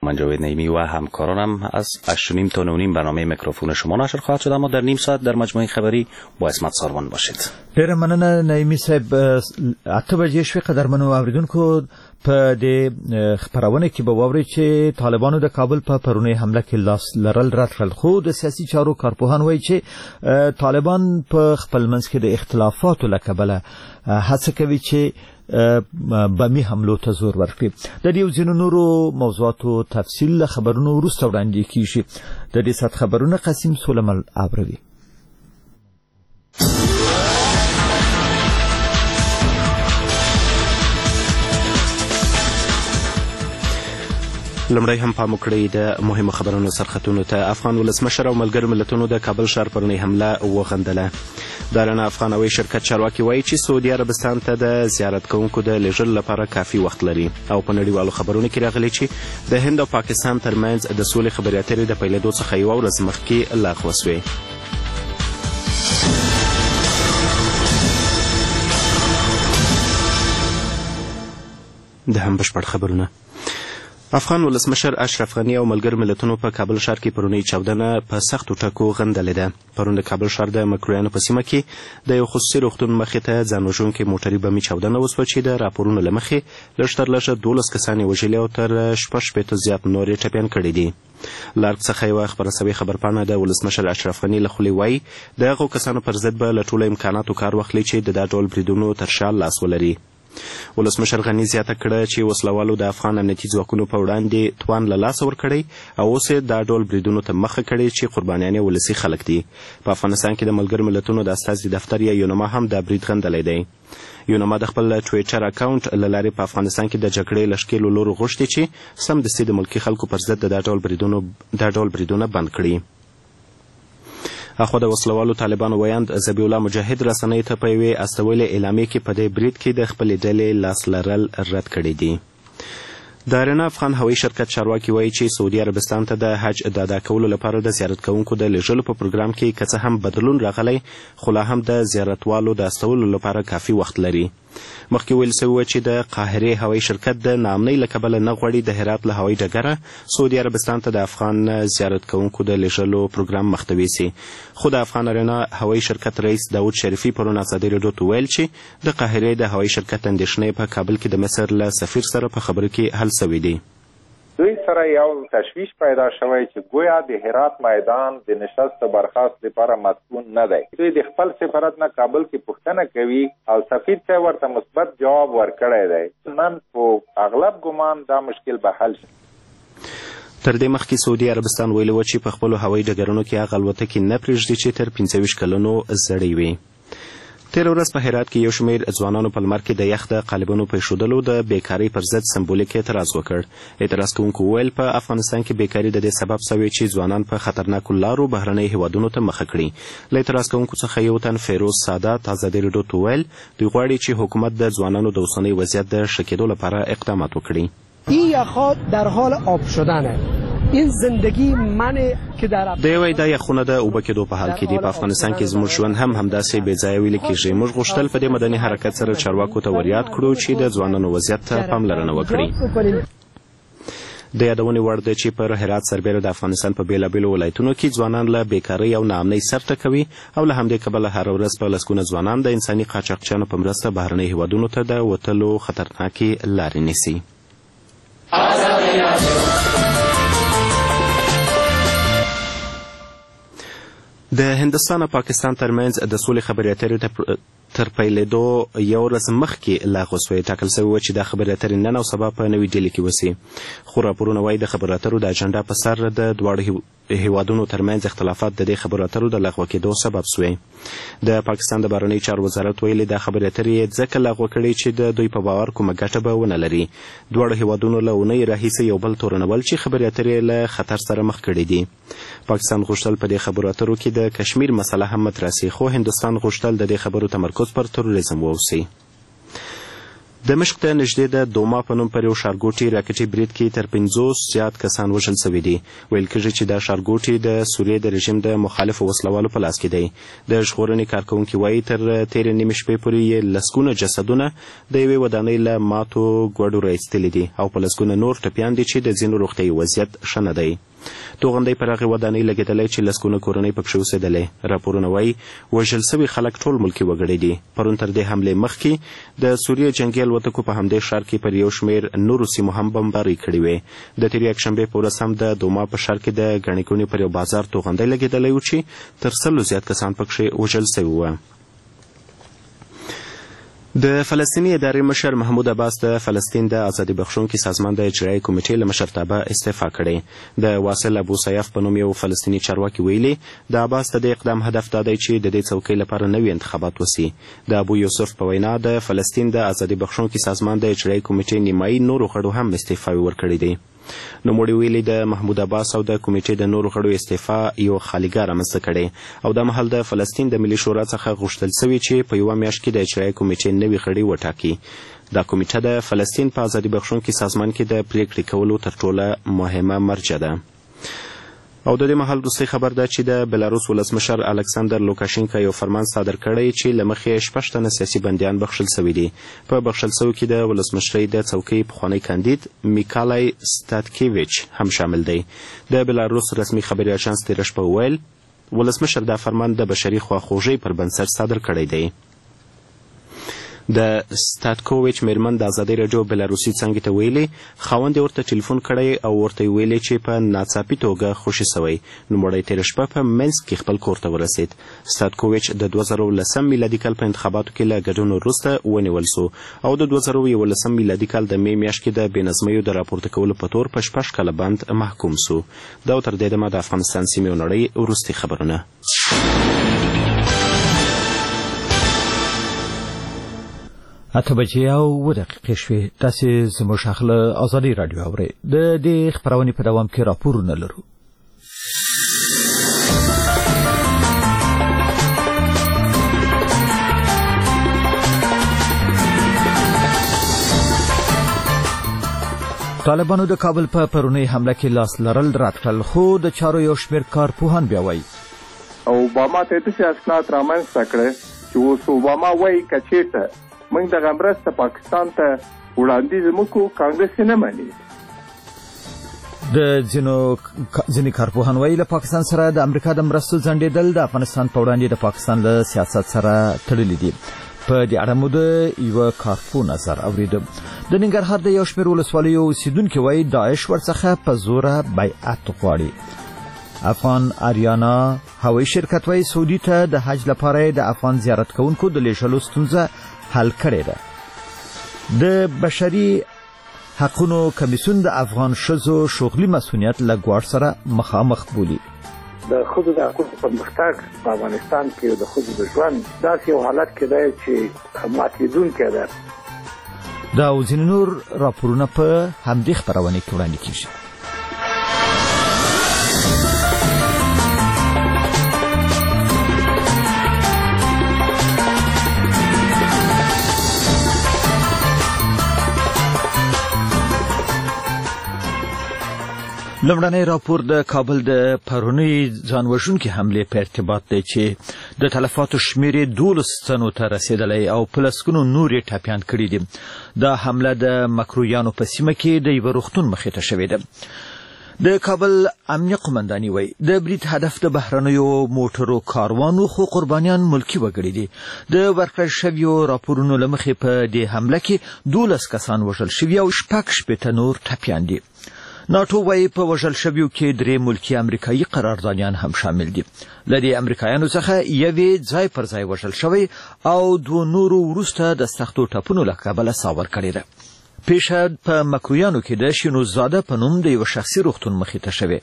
من جاوید نعیمی و همکارانم از 8:30 تا 9:30 برنامه میکروفون شما نشر خواهد شد، اما در نیم ساعت در مجموعه خبری با اسمت ساروان باشید. ډیره مننه نعیمی صاحب. 8 بجې شوې قدرمنو اوریدونکو په دې خبرونه کې به واورئ چې طالبانو د کابل په پرونی حمله کې لاس لرل رد کړل، خو د سیاسي چارو کارپوهان وایي چې طالبان په خپل منځ کې د اختلافاتو له کبله هڅه کوي چې بمی حملو ته زور ورکړي. د دې ځینو نورو موضوعاتو تفصیل له خبرونو وروسته وړاندې کیږي. د دې سات خبرونه قاسم سلیمان ابروي. لمړی هم پام وکړئ د مهمو خبرونو سرخطونو ته. افغان ولسمشر او ملګرو ملتونو د کابل ښار پرونی حمله وغندله. دارنه افغان هوایي شرکت چارواکي وایي چې سعودي عربستان ته د زیارت کوونکو د لیږلو لپاره کافي وخت لري. او په نړیوالو خبرونو کې راغلي چې د هند او پاکستان ترمنځ د سولې خبرې اترې د پیلېدو څخه یوه ورځ مخکې لغوه شوې. د هم بشپړ خبرونه. افغان ولسمشر اشرف غني او ملګرو ملتونو په کابل ښار کې پرونی چاودنه په سختو ټکو غندلې ده. پرون د کابل ښار د مکرویانو په سیمه کې د یو خصوصي روغتون مخې ته ځان وژونکې موټري بمي چاودنه وسوه چې د راپورونو له مخې لږ تر لږه 12 کسان یې وژلي او تر 6 زیات نور یې ټپیان کړي دي. لارک څخه یوه خپرسوي خبرپاڼه د ولسمشر اشرف غني له خولې وایي د هغو کسانو پر ضد به له ټولو امکاناتو کار واخلي چې د دا ډول بریدونو تر شا لاس ولري. ولسمشر غني زیاته کړه چې وسلوالو د افغان امنیتي ځواکونو په وړاندې توان له لاسه ورکړی او اوس یې دا ډول بریدونو ته مخه کړې چې قربانیان یې ولسي خلک دي. په افغانستان کې د ملګرو ملتونو د استازي دفتر یا یونما هم دا برید غندلی دی. یونما د خپل ټویټر اکاونټ له لارې په افغانستان کې د جګړې لښکې له لورو غوښتي چې سمدستي د ملکي خلکو پر ضد دا ډول بریدونه بند کړي. اخو د وسلوالو طالبانو ویاند ذبیح الله مجاهد رسنۍ ته په یوې استولې اعلامیې کې په دې برید کې د خپلې ډلې لاس لرل رد کړي دي. د رنا افغان هوایي شرکت چارواکي وایي چې سعودي عربستان ته د حج د ادا کولو لپاره د زیارت کوونکو د لیږلو په پروګرام کې که څه هم بدلون راغلی، خو لا هم د زیارتوالو د استولو لپاره کافي وخت لري. مخکې ویل سوي وه چې د قاهرې هوایي شرکت د ناامنۍ له کبله نه غواړي د هرات له هوایي ډګره سعودي عربستان ته د افغان زیارت کوونکو د لیږلو پروګرام مخته ویسي. خو د افغان ارینا هوایي شرکت رئیس داود شریفي پرون ازادي راډیو ته ویل چې د قاهرې د هوایي شرکت اندېښنې په کابل کې د مصر له سفیر سره په خبرو کې حل سوي دي. دوی سره یو تشویش پیدا شوی چې گویا د هرات میدان د نشست برخاست لپاره مسئول نه دی. دوی د خپل سفارت نه کابل کې پوښتنه کوي او سفیر ته ورته مثبت جواب ورکړی دی. نن په اغلب ګمان دا مشکل به حل شي. تر دې مخکې سعودي عربستان ویلي و چې په خپلو هوایي ډګرونو کې هغه الوتکې نه پرېږدي چې تر 25 کلونو زړې وي. تېره ورځ په هرات کې یو شمېر ځوانانو په لمر کې د یخ د قالبونو په ایښودلو د بیکارۍ پر ضد سمبولیک اعتراض وکړ. اعتراض کوونکو وویل په افغانستان کې بیکاري د دې سبب سوې چې ځوانان په خطرناکو لارو بهرنیو هیوادونو ته مخه کړي. له اعتراض کوونکو څخه یو تن فیروز سادات ازادي راډیو ته وویل دوی غواړي چې حکومت د ځوانانو د اوسني وضعیت د ښه کېدو لپاره اقدامات وکړي. این یخها در حال آب شدنه. این زندگی منه که در دوی دا یخونه د اوبه کېدو په حال کې دي. په افغانستان کې زموږ ژوند هم همداسې بې ځایه ویلې کېږي. موږ غوښتل په دې مدني حرکت سره چارواکو ته وریاد کړو چې د ځوانانو وضعیت ته پاملرنه وکړي. د یادونې وړ ده چې پر هرات سربیره د افغانستان په بېلابېلو ولایتونو کې ځوانان له بیکارۍ او ناامنۍ سر ټکوي او له همدې کبله هره ورځ په لسګونه ځوانان د انساني قاچاقچیانو په مرسته بهرنیو هیوادونو ته د وتلو خطرناکې لارې نیسي. د هندستان او پاکستان ترمنځ د سولې خبرې اترې تر پیلېدو یو ورځ مخکې لغوه شوې. ټاکل شوې وه چې دا خبرې اترې نن او سبا په نوي ډیلي کې وسي. خو راپورونه وایي د خبرو اترو د اجنډا په سر د دواړو هیوادونو ترمنځ اختلافات د دې خبرو اترو د لغوه کېدو سبب شوې. د پاکستان د بهرنیو چارو وزارت ویلي دا خبرې اترې یې ځکه لغوه کړې چې د دوی په باور کومه ګټه به ونه لري. دواړو هیوادونو له اونۍ راهیسې یو بل تورنول چې خبرې اترې له خطر سره مخ کړي دي. پاکستان غوښتل په دې خبرو اترو کې د کشمیر مسله هم مطرح سي، خو هندوستان غوښتل د دې خبرو تمرکز پر تروریزم واوسي. دمشق ته نږدې د دوما په نوم پر یو ښارګوټي راکټي برید کې تر 50 زیات کسان وژل شوي دي. ویل کېږي چې دا ښارګوټي د سوریې د رژیم د مخالفو وسلوالو په لاس کې دی. د ژغورنې کارکوونکي وایي تر تېرې نیمې شپې پورې یې لسګونه جسدونه د یوې ودانۍ له ماتو ګوډو راایستلي دي او په لسګونه نور ټپیان دي چې د ځینو روغتیایي وضعیت ښه نه دی. توغندۍ پر هغې ودانۍ لګېدلی چې لسګونه کورنۍ پکښې اوسېدلې. راپورونه وایي وژل سوي خلک ټول ملکي وګړي دي. پرون تر دې حملې مخکې د سوریې جنګي الوتکو په همدې ښار کې پر یو شمېر نورو سیمو هم بمبارۍ کړې وې. د تېرې یکشنبې په ورځ هم د دوما په ښار کې د ګڼې ګوڼې پر یو بازار توغندۍ لګېدلی و چې تر 100 زیات کسان پکښې وژل سوي وو. د فلسطیني ادارې مشر محمود عباس د فلسطین د ازادي بخښونکي سازمان د اجرایي کمیټې له مشرتابه استعفا کړې. د واصل ابو سیاف په نوم یو فلسطیني چارواکي ویلي د عباس د دې اقدام هدف دا دی چې د دې څوکۍ لپاره نوي انتخابات وسي. د ابو یوسف په وینا د فلسطین د ازادي بخښونکي سازمان د اجرایي کمیټې نیمایي نورو غړو هم استعفاوې ورکړې دي. نوموړي ویلي د محمود عباس او د کمیټې د نورو غړو استعفا یو خالیګاه رامنځته کړې او دا مهال د فلسطین د ملي شورا څخه غوښتل سوي چې په یوه میاشت کې د اجرایي کمیټې نوي غړي وټاکي. دا کمیټه د فلسطین په ازادي بخښونکي سازمان کې د پریکړې کولو تر ټوله مهمه مرجع ده. او د دې مهال وروستی خبر ده چې د بلاروس ولسمشر الکساندر لوکاشینکا یو فرمان صادر کړی چې له مخې 6 تنه سیاسي بندیان بخښل سوي دي. په بخښل سوو کې د ولسمشرۍ د څوکۍ پخوانی کاندید میکالای ستاتکیویچ هم شامل دی. د بلاروس رسمي خبري اژانس تېره شپه وویل ولسمشر دا فرمان د بشري خواخوږۍ پر بنسټ صادر کړی دی. د ستاتکوویچ میرمن د ازادۍ راډیو بلاروسي څانګې ته ویلي خاوند یې ورته ټلیفون کړی او ورته یې ویلي چې په ناڅاپي توګه خوشي سوی. نوموړی تېره شپه په منسک کې خپل کور ته ورسېد. ستاتکوویچ د 2010 میلادي کال په انتخاباتو کې له ګډون وروسته ونیول سو او د 2011 میلادي کال د مې میاشت کې د بېنظمیو د راپورته کولو په تور په 6 کاله بند محکوم سو. دا تر دې دمه د افغانستان سیمې او نړۍ وروستي خبرونه. 8 بجې او 2 دقیقې شوې. تاسې زموږ اخله ازادي راډیو اورئ. د دې خپرونې په دوام کې راپورونه لرو. طالبانو د کابل په پرونی حمله کې لاس لرل رد کړل خو د چارو یو شمېر کارپوهان بیا وایي اوباما ته د اسناد رامنځته کړ چې اوس اوباما وایي کچېرته موږ د مرسته پاکستان ته وړاندیز وکړو کانګرس نه مني. د ځینې کارپوهان وایي له پاکستان سره د امریکا د مرستو ځنډېدل د افغانستان په وړاندې د پاکستان له سیاست سره تړلي دي. په دې اړه مو د یو کارپوه نظر اورېده. د ننګرهار د یو شمېر ولسوالیو اوسیدونکي وایي داعش ورڅخه په زوره بیعت غواړي. افغان آریانا هوایي شرکت وایي سعودي ته د حج لپاره د افغان زیارت کوونکو د لیږلو ستونزه حل کړې ده. د بشري حقونو کمیسیون د افغان ښځو شغلي مسؤلیت له ګواښ سره مخامخ بولي. د ښځو د حقوقو پرمختګ په افغانستان کې د ښځو د ژوند داسې یو حالت کې دی چې ماتېدونکی ده. دا او ځینې نور راپورونه په همدې خپرونې کې وړاندې کېږي. لمړنی راپور د کابل د پرونی ځانوژونکي حملې په ارتباط دی چې د تلفاتو شمېر 12 تنو ته رسېدلی او په لسګونو نور یې ټپیان کړي دي. دا حمله د مکرویانو په سیمه کې د یوه روغتون مخې ته شوې ده. د کابل امنیه قومنداني وایي د برید هدف د بهرنیو موټرو کاروانو خو قربانیان ملکي وګړي دي. د ورکړل شویو راپورونو له مخې په دې حمله کې 12 کسان وژل شوي او 6 نور ټپیان دي. ناټو وایي په وژل شویو کې 3 ملکي امریکایي قراردادیان هم شامل دي. له دې امریکایانو څخه یوې ځای پر ځای وژل شوی او 2 نورو وروسته د سختو ټپونو له کبله ساور کړی ده. پیښه په مکرویانو کې د شینو زاده په نوم د یو شخصي روغتون مخې ته شوې.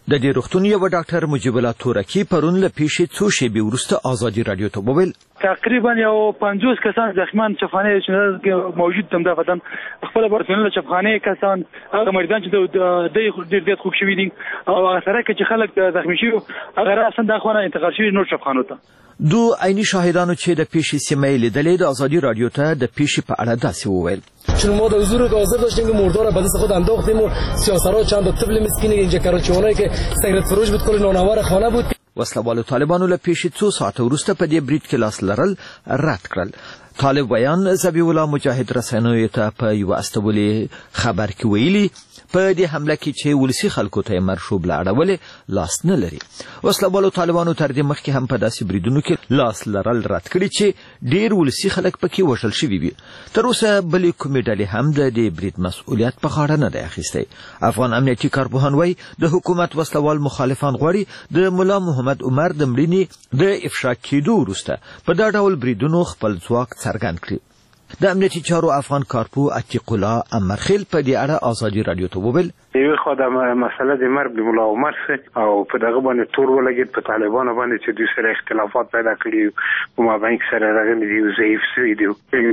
د دې روغتون یو ډاکټر مجیب الله تورکی پرون له پیښې څو شېبې وروسته ازادي رادیو ته وویل تقریبا یو 50 کسان زخمیان چپخانه چې موجود تم دفتن خپل پرسنل چپخانه کسان هغه مریضان چې د ډېر خوب شوي دي او هغه سره چې خلک زخمی شوي هغه اصلا د خونه انتقال شوي نور چپخانو ته دو عیني شاهدانو چې د پیښې سیمه لیدلې د ازادي رادیو ته د پیښې په اړه داسې وویل چون ما در حضور حاضر داشتیم که مردار به دست خود انداختیم و سیاسرها چند تا طفل مسکین اینجا کراچی‌وانایی که سیگرت فروش بود کل نانوار خانه بود. وسله‌والو طالبانو له پیښې څو ساعته وروسته په دې برید کې لاس لرل رد کړل. طالب بیان ذبیح الله مجاهد رسنیو ته په یو استولي خبر کې ویلي په دې حمله کې چې ولسی خلکو ته مرشوب لاړول لاس نه لري. وسله‌والو طالبانو تر دې مخکې هم په داسې بریدونو کې لاس لرل رد کړي چې ډیر ولسی خلک پکې وژل شوي وي. تر اوسه بلې کومې ډلې هم د دې برید مسؤلیت په غاړه نه دی اخیستی. افغان امنیتي کارپوهان وایي د حکومت وسله‌وال مخالفان غواړي د ملا محمد عمر د مړینې د افشا کېدو وروسته په دا ډول بریدونو خپل ځواک څرګند کړي. د امنیتي چارو افغان کارپو عتیق الله امرخیل په دې اړه ازادي رادیو ته وویل یو خو د مسله د مرګ د ملا عمر او په دغه باندې تور ولګید په طالبانو باندې چې دوی سره اختلافات پیدا کړي او ما باندې سره راغلي دي ضعیف شوي دي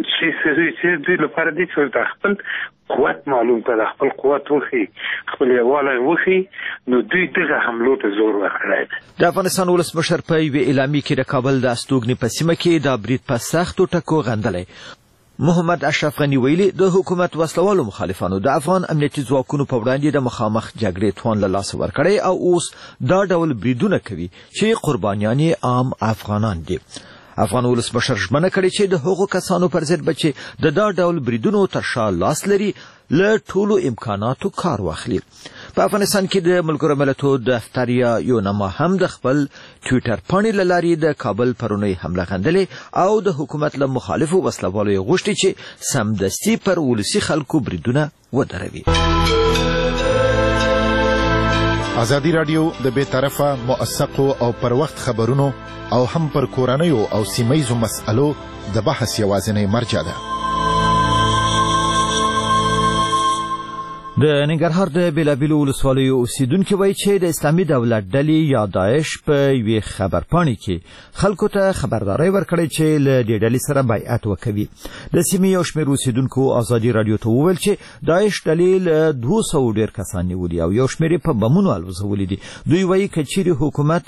چې دوی لپاره دي چې خپل قوت معلوم کړه خپل قوت وخی خپل یواله وخی نو دوی دغه حملو ته زور ورکړي. د افغانستان ولسمشر په یو اعلامیه کې د کابل د استوګنې په سیمه کې د برید په سختو ټکو غندلی. محمد اشرف غنی ویلي د حکومت وسلوالو مخالفانو د افغان امنیتي ځواکونو په وړاندې د مخامخ جګړې توان له لاسه ورکړی او اوس دا ډول بریدونه کوي چې قربانیان عام افغانان دي. افغان ولسمشر ژمنه کړې چې د هغو کسانو پر ضد به چې د دا ډول بریدونو تر شا لاس لري له ټولو امکاناتو کار واخلي. په افغانستان کې د ملګرو ملتونو دفتر یا یونما هم د خپل ټویټر پاڼې له لارې د کابل پرونی حمله غندلې او د حکومت له مخالفو وسلوالو یې غوښتي چې سمدستي پر ولسي خلکو بریدونه ودروي. ازادي رادیو د بې طرفه موثقو او پر وخت خبرونو او هم پر کورنیو او سیمهیزو مسألو د بحث یوازینی مرجع ده. د ننګرهار د بیلابیلو ولسوالیو اوسیدونکو وایي چې د اسلامي دولت ډلې یا داعش په یوې خبرپاڼې کې خلکو ته خبرداری ورکړې چې له دې ډلې سره بیعت وکوي. د سیمې یو شمېر اوسیدونکو ازادي رادیو ته وویل چې داعش ډلې له 200 ډېر کسان نیولي او یو شمېر په بمونو الوزولي دي. دوی وایي که چیرې حکومت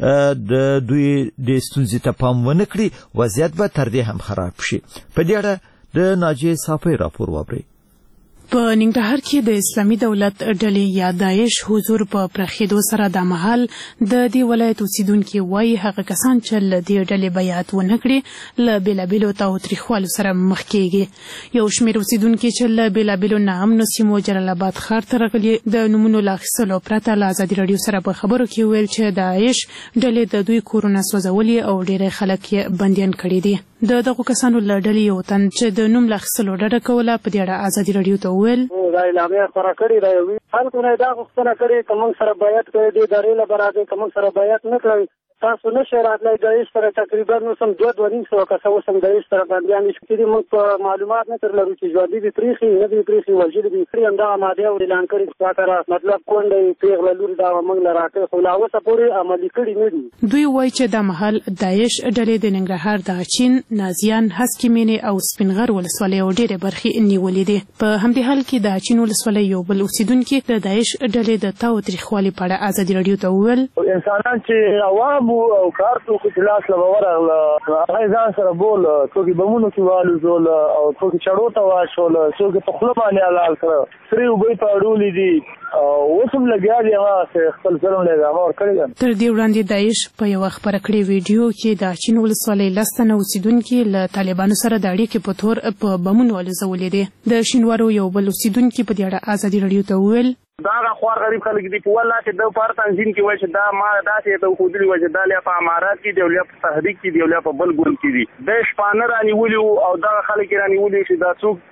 د دوی د ستونزې ته پام ونه کړي وضعیت به تر دې هم خراب شي. په دې اړه د ناجیې صافی راپور واورئ. په ننګرهار کې د اسلامي دولت ډلې یا داعش حضور په پرخېدو سره د مهال د دې ولایت اوسیدونکي وایي هغه کسان چې له دې ډلې بیعت ونه کړي له بېلابېلو تاوتریخوالو سره مخ کېږي. یو شمېر اوسیدونکي چې له بېلابېلو ناامنو سیمو جلال آباد ښار ته راغلي د نومونو له اخیستلو پرته له ازادي راډیو سره په خبرو کې ویل چې داعش ډلې د دوی کورونه سوځولي او ډېری خلک یې بندیان کړي دي. د دغو کسانو له ډلې یو تن چې د نوم له اخیستلو ډډه کوله په دې اړه ازادي راډیو ته وویل دا اعلامیه خپره کړې ده خلکو نه دا غوښتنه کړې که موږ سره بیعت کوي دې ادارې له برابر که موږ سره بیعت نه کوي تاسو نشئ راتلی داعش سره تقریبا اوس هم 2.5 کسه اوس هم داعش سره بندیان دي. موږ په معلومات نه ترلرو چې ژوندي دي پرېښي نه دي پرېښي وژلي دي کړي همدغه مادې اعلان کړي چې سره مطلب کونډه یې پېغله لور دغه موږ له راکړې خو لا اوسه پورې عملي کړي نه دي. دوی وایي چې دا مهال داعش ډلې د ننګرهار د اچین نازیان هسکې مینې او سپینغر ولسوالیو ډېرې برخې نیولې دي. په همدې حال کې د اچین ولسوالۍ یو بل اوسیدونکي د داعش ډلې د تاوتریخوالي په اړه ازادي راډیو ته وویل انسانان چې عوام او کار څوک چې لاس له ورغله هغه ځان سره بول څوک بمونو کې والوزول او څوک چړو ته واچول څوک په خوله باندې حلال کړ سری وبې په اړولې دي اوس هم لګیا دي هغه خپل ظلم له هغه ور کړی. تر دې وړاندې داعش په یو خبره کړې ویډیو کې د چین ولسوالۍ لستنه اوسیدونکي له طالبانو سره د اړیکې په تور په بمونو الوزولې دي. د شینوارو یو بل اوسیدونکي په دې اړه ازادي راډیو ته وویل دا خوار غریب خلک دي په والله چې د پار تنظیم کې وای چې دا ما داسې ته خو دلی وای چې دا له په امارات کې دی له په تحریک کې دی له په بل ګوند کې دي د شپانه رانیولي او دا خلک رانیولي چې دا څوک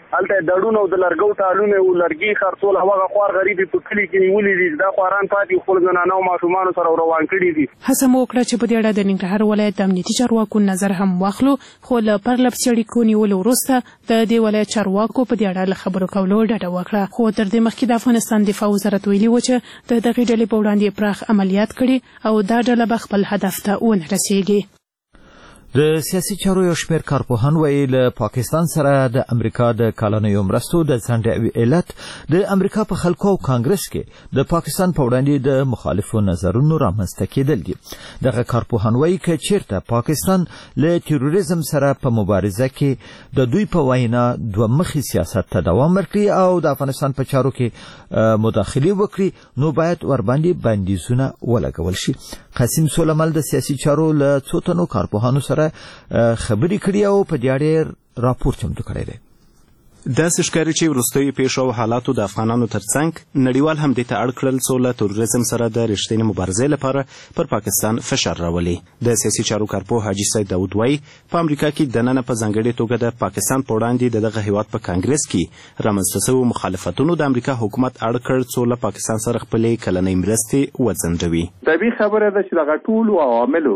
هلته دړونه او د لرګو ټالونه او لرګي خرڅول هغه خوار غریبي په کلی کې نیولې دي دا خواران پاتې خپل زنانه او ماشومان سره روان کړي دي. هڅه مو وکړه چې په دې اړه د ننګرهار ولایت د امنیتي چارواکو نظر هم واخلو خو له پرلپسې اړیکو نیولو وروسته د دې ولایت چارواکو په دې اړه له خبرو کولو ډډه وکړه خو تر دې مخکې د افغانستان دفاع وزارت ویلي و چې د دغې ډلې په وړاندې پراخ عملیات کړي او دا ډله به خپل هدف ته ونه رسیږي. د سیاسي چارو یو شمېر کارپوهان وایي له پاکستان سره د امریکا د کلنیو مرستو د ځنډ علت د امریکا په خلکو او کانګرس کې د پاکستان په وړاندې د مخالفو نظرونو رامنځته کېدل دي. دغه کارپوهان وایي که چیرته پاکستان له تروریزم سره په مبارزه کې د دوی په وینا دوه مخي سیاست ته دوام ورکړي او د افغانستان په چارو کې مداخله وکړي نو باید ورباندې بندیزونه ولګول شي. قاسم سولمل د سیاسي چارو له څو تنو کارپوهانو سره خبرې کړي او په دې اړه راپور چمتو کړی دی. داسې ښکاري چې وروستیو پیښو او حالاتو د افغانانو ترڅنګ نړیوال هم دې ته اړ کړل څو له تروریزم سره د رښتینې مبارزې لپاره پر پاکستان فشار راولي. د سیاسي چارو کارپوه حاجي سید داود وایي په امریکا کې دننه په ځانګړې توګه د پاکستان په وړاندې د دغه هیواد په کانګرس کې رامنځته شوو مخالفتونو د امریکا حکومت اړ کړ څو له پاکستان سره خپلې کلنۍ مرستې وځنډوي. طبیعي خبره ده چې دغه ټولو عواملو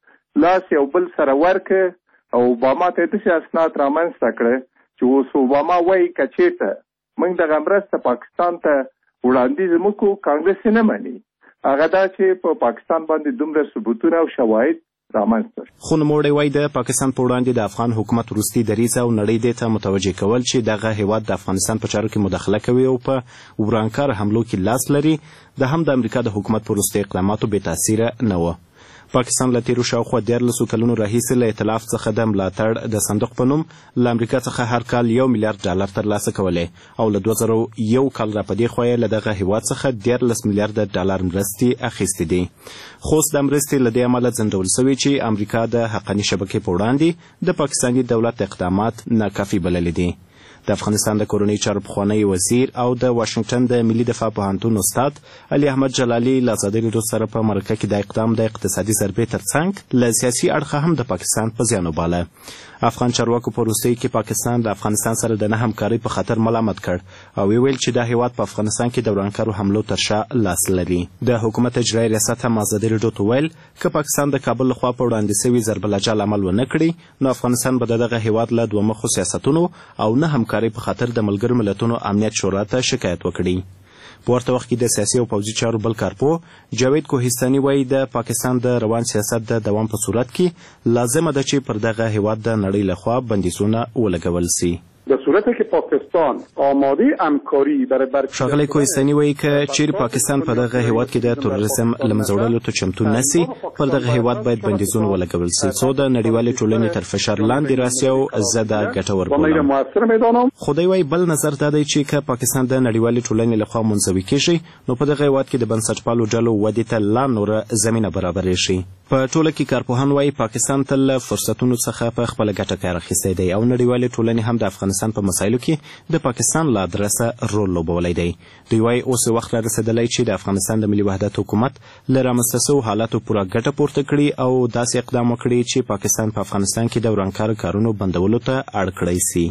لاس یو بل سره ورکه او اوباما ته داسې اسناد رامنځته کړه چې اوس اوباما وایي که چېرته موږ دغه مرسته پاکستان ته وړاندیز وکړو کانګرس یې نه مني هغه دا چې په پاکستان باندې دومره ثبوتونه او شواهد رامنځته. خو نوموړی وایي د پاکستان په وړاندې د افغان حکومت وروستي دریځ او نړۍ دې ته متوجه کول چې دغه هیواد د افغانستان په چارو کې مداخله کوي او په ورانکار حملو کې لاس لري د هم د امریکا د حکومت په وروستي اقداماتو بې تاثیره نه و. پاکستان له تیرو شاوخوا 14 کلونو راهیسې له ائتلاف څخه د ملاتړ د صندوق په نوم له امریکا څخه هر کال $1 میلیارډ ترلاسه کولی او له 2001 کال را په دې خوا یې له دغه هیواد څخه $14 میلیارډ مرستې اخیستې دي. خو اوس د مرستې له دې امله ځنډول شوي چې امریکا د حقاني شبکې په وړاندې د پاکستاني دولت اقدامات ناکافي بللي دي. د افغانستان د کورنۍ چارو پخوانی وزیر او د واشنگټن د ملي دفاع پوهنتون استاد علي احمد جلالي له ازادي راډیو سره په مرکه کې د اقدام د اقتصادي ضربې ترڅنګ له سیاسي اړخه هم د پاکستان په زیان وباله. افغان چارواکو په وروستیو کې پاکستان د افغانستان سره د نه همکارۍ په خاطر ملامت کړ او ویل چې دا هیواد په افغانستان کې د ورانکارو حملو تر شا لاس لري. د حکومت اجرایي ریاست هم ازادي راډیو ته ویل که پاکستان د کابل لخوا په وړاندې شوي ضرب العجل عمل ونه کړي نو افغانستان به د دغه هیواد له دوه مخو سیاستونو او نه همکارۍ په خاطر د ملګرو ملتونو امنیت شورا ته شکایت وکړي. په ورته وخت کې د سیاسي او پوځي چارو بل کارپوه جاوید کوهستاني وایي د پاکستان د روان سیاست د دوام په صورت کې لازمه ده چې پر دغه هیواد د نړۍ لخوا بندیزونه ولګول سي. در صورتی که پاکستان آماده همکاری برای ښاغلی کوهستاني وایي که چیرې پاکستان په دغه هیواد کې د تروریزم له منځه وړلو ته چمتو نسي پر دغه هیواد باید بندیزونه ولګول سي څو د نړیوالې ټولنې تر فشار لاندې راسي او زه دا ګټور بولم. خو دی وایي بل نظر دا دی چې که پاکستان د نړیوالې ټولنې لخوا منزوي کیږي نو په دغه هیواد کې د بنسټپالو ډلو ودې ته لا نوره زمینه برابرې شي. په ټوله کې کارپوهان وایي پاکستان تل له فرصتونو څخه په خپله ګټه کار اخیستی دی او نړیوالې ټولنې هم د افغانستان په مسایلو کې د پاکستان له ادرسه رول لوبولی دی. دوی وایي اوس وخت را رسېدلی چې د افغانستان د ملي وحدت حکومت له رامنځته شوو حالاتو پوره ګټه پورته کړي او داسې اقدام وکړي چې پاکستان په افغانستان کې د ورانکارو کارونو بندولو ته اړ کړی سي.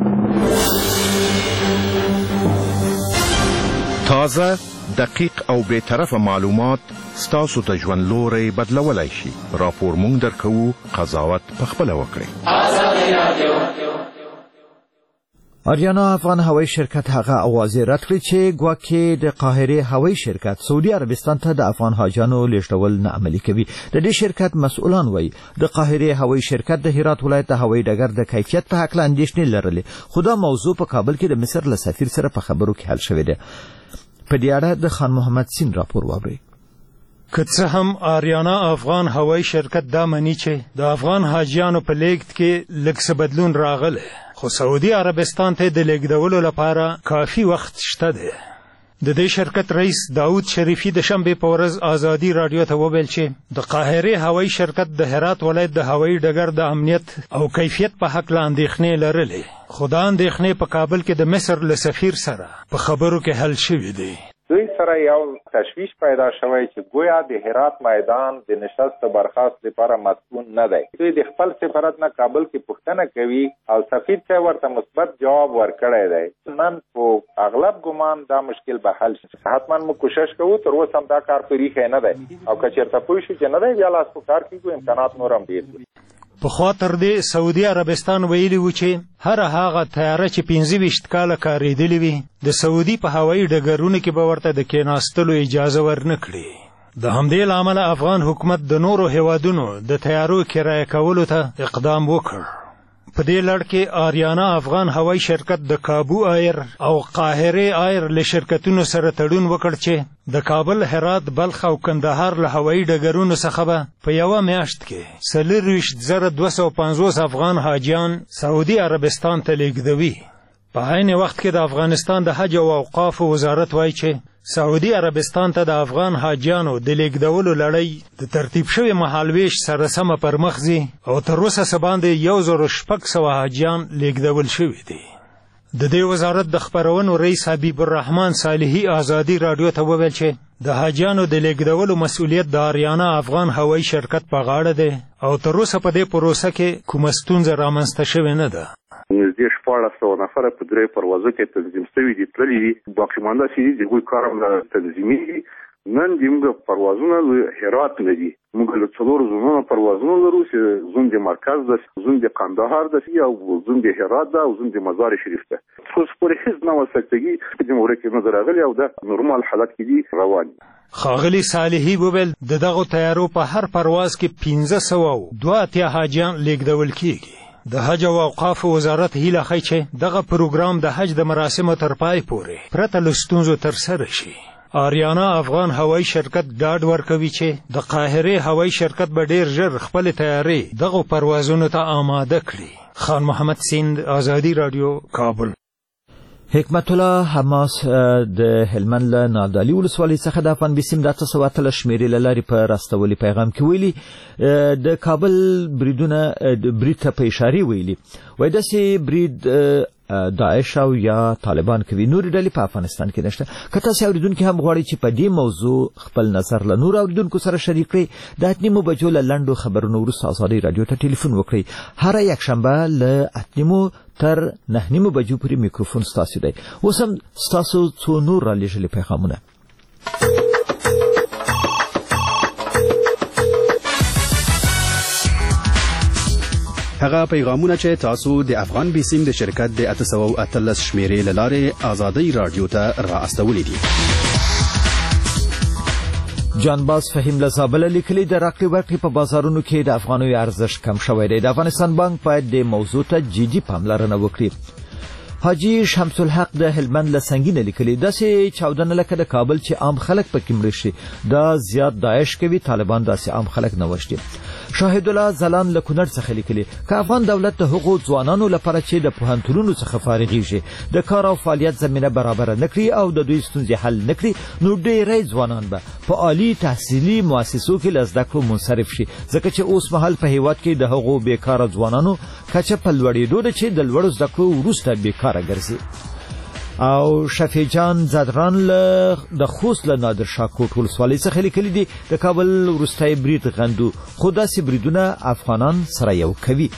تازه دقیق او بی‌طرفه معلومات ستاسو ته ژوند لوری بدلولی شي. راپور مونږ درکوو، قضاوت پخپله وکړئ. آریانا افغان هوایی شرکت هغه اوازې رد کړې چې ګواکې د قاهرې هوایی شرکت سعودي عربستان ته د افغان حاجیانو لیږدول نه عملي کوي. د دې شرکت مسؤلان وایي د قاهرې هوایی شرکت د هرات ولایت د هوایی ډګر د کیفیت په هکله اندېښنې لرلې خو دا موضوع په کابل کې د مصر له سفیر سره په خبرو کې حل شوې ده. په دې اړه د خان محمد سین راپور واورئ. که څه هم آریانا افغان هوایی شرکت دا مني چې د افغان حاجیانو په لیږد کې لږ څه بدلون راغلی خو سعودي عربستان ته د لیږدولو لپاره کافي وخت شته دی. د دې شرکت رئیس داود شریفي د شنبې په ورځ ازادي راډیو ته وویل چې د قاهرې هوایی شرکت د هرات ولایت د هوایی ډګر د امنیت او کیفیت په هکله اندېښنې لرلې خو دا اندېښنې په کابل کې د مصر له سفیر سره په خبرو کې حل شوې دي. دوی سره یو تشویش پیدا شوی چې گویا د هرات میدان د نشست برخاست لپاره مسؤل نه دی. دوی د خپل سفارت نه کابل کې پوښتنه کوي او سفیر ته ورته مثبت جواب ورکړی دی. نن په اغلب ګمان دا مشکل به حل شي. حتما موږ کوشش کوو، تر اوسه هم دا کار په ریښه نه دی او که چېرته پوه شو چې نه دی بیا لاس په کار کېږو، امکانات نور هم ډېر دي. په خاطر دې سعودي عربستان ویلي و چې هر هغه طیاره چې 25 کاله کارېدلې وي د سعودي په هوایي ډګرونو کې به ورته د کېناستلو اجازه ورنه کړي. د همدې له امله افغان حکومت د نورو هیوادونو د طیارو کرایه کولو ته اقدام وکړ. په دې لړ کې آریانا افغان هوایي شرکت د کابو ایر او قاهره ایر له شرکتونو سره تړون وکړ چې د کابل، هرات، بلخ او کندهار له هوایي ډګرونو څخه به په یوه میاشت کې 24,250 افغان حاجیان سعودي عربستان ته لیږدوي. په عین وخت کې د افغانستان د حج او اوقاف وزارت وایي چې سعودي عربستان ته د افغان حاجیانو د لیږدولو لړۍ د ترتیب شوي مهالویش سره سمه پر مخ ځي او تر اوسه څه باندې 1,600 حاجیان لیږدول شوي دي. د دې وزارت د خپرونو رئیس حبیب الرحمن صالحي ازادي راډیو ته وویل چې د حاجیانو د لیږدولو مسؤلیت د آریانا افغان هوایي شرکت په غاړه دی او تر اوسه په دې پروسه کې کومه ستونزه رامنځته شوې نه ده. نږدې 1400 نفره په 3 پروازو کې تنظیم شوي دي، تللي دي. باقي مانده چې د هغوی کار هم تنظیمېږي. نن زموږ پروازونه له هرات نه دي. موږ له 4 زونونو پروازونه لرو چې زون د مرکز ده، زون د قندهار ده او زون د هرات ده او زون د مزار شریف ده. څو پورې هیڅ نوې سکتګي په دې موري کې نه راغلي او د نورمال حالت کې دي روان. ښاغلي صالحي وویل د دغو طیارو په هر پرواز کې 1582 حاجیان لیږدول کیږي. د حج او اوقاف وزارت هیله ښیي چې دغه پروګرام د حج د مراسمو تر پای پورې پرته له ستونزو ترسره شي. آریانا افغان هوایي شرکت ډاډ ورکوي چې د قاهرې هوایي شرکت به ډیر ژر خپل طیارې دغو پروازونو ته آماده کړي. خان محمد سیند، ازادي راډیو، کابل. حکمت الله حماس د هلمند له نادعلي ولسوالۍ څخه د افغان بیسیم د 800 شمیرې له لارې په راستولي پیغام کې ویلي د کابل بریدونه برید ته په اشاره ویلي وایي داسې برید داعش او یا طالبان کوي، نورې ډلې په افغانستان کې نشته. که تاسو اوریدونکي هم غواړئ چې په دې موضوع خپل نظر له نور اوریدونکو سره شریک کړئ، د 8 بجو له لنډو خبرونو وروسته ازادي راډیو ته ټلیفون وکړئ. هر یکشنبه له 8 تر 9 بجو پورې میکروفون ستاسو دی. اوس هم ستاسو څو نور را لېږلي پیغامونه. هغه پیغامونه چې تاسو د افغان بیسیم د شرکت د 813 شمیرې له لارې ازادي راډیو ته را استولې دي. جانباز فهیم له زابل لیکلي د راکړې ورکړې په بازارونو کې د افغانیو ارزښت کم شوی دی. د افغانستان بانک باید د موضوع ته جدي پاملرنه وکړي. حاجی شمس الحق د هلمند له سنگینه لیکلي داسې چاودنه لکه د کابل چې عام خلک پکې مړه شي دا زیات داعش کوي، طالبان داسې عام خلک نه وشتي. شاهد الله زلان له کونړ څخه لیکلي که افغان دولت د حقوق ځوانانو لپاره چې د پوهنتونونو څخه فارغېږي د کار او فعالیت زمینه برابر نکړي او د دوی ستونزې حل نکړي نو ډېری ځوانان به په عالی تحصیلي مؤسسو کې له زده کړو منصرف شي، ځکه چې اوس مهال په هیواد کې د هغو بیکاره ځوانانو کچه په لوړېدو ده چې د لوړو زده کړو وروسته بیکاره ګرځي. او شفیع جان زدران د خوست له نادر شاه کوټ ولسوالۍ څخه لیکلي دي د کابل وروستی برید غندو خو داسې بریدونه افغانان سره یو کوي.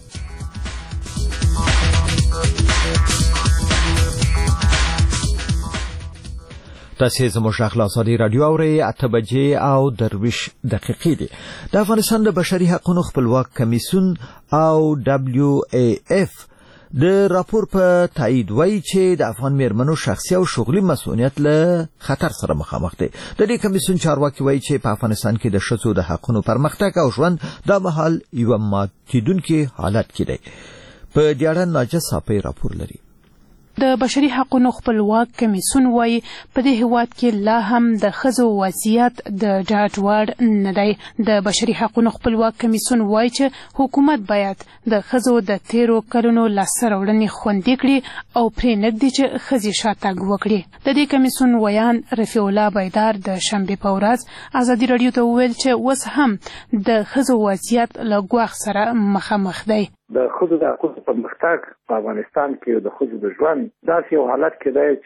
تاسې زموږ غږ له ازادي راډیو اورئ. 8 بجې او 23 دقیقې دي. د افغانستان د بشري حقوقو خپلواک کمیسیون او WAF د راپور په تایید وایي چې د افغان میرمنو شخصي او شغلي مسؤلیت له خطر سره مخامخ دی. د دې کمیسیون چارواکي وایي چې په افغانستان کې د ښځو د حقونو پرمختګ او ژوند د مهال یو ماتیدونکي حالت کې دی. په دې اړه ناجه صافی راپور لري. د بشري حقوقو خپلواک کمیسیون وایي په دې هیواد کې لا هم د ښځو وضعیت د ډاډ وړ نه دی. د بشري حقوقو خپلواک کمیسیون وایي چې حکومت باید د ښځو د تیرو کلونو لاسته راوړنې خوندي کړي او پرېنږدي چې ښځې شاتګ وکړي. د دې کمیسیون ویان رفیع الله بیدار د شنبې په ورځ ازادي راډیو ته وویل چې اوس هم د ښځو وضعیت له ګواښ سره مخامخ دی. د ښځو د حقوقو پرمختګ په افغانستان کې د ښځو د ژوند داسې یو حالت کې دی چې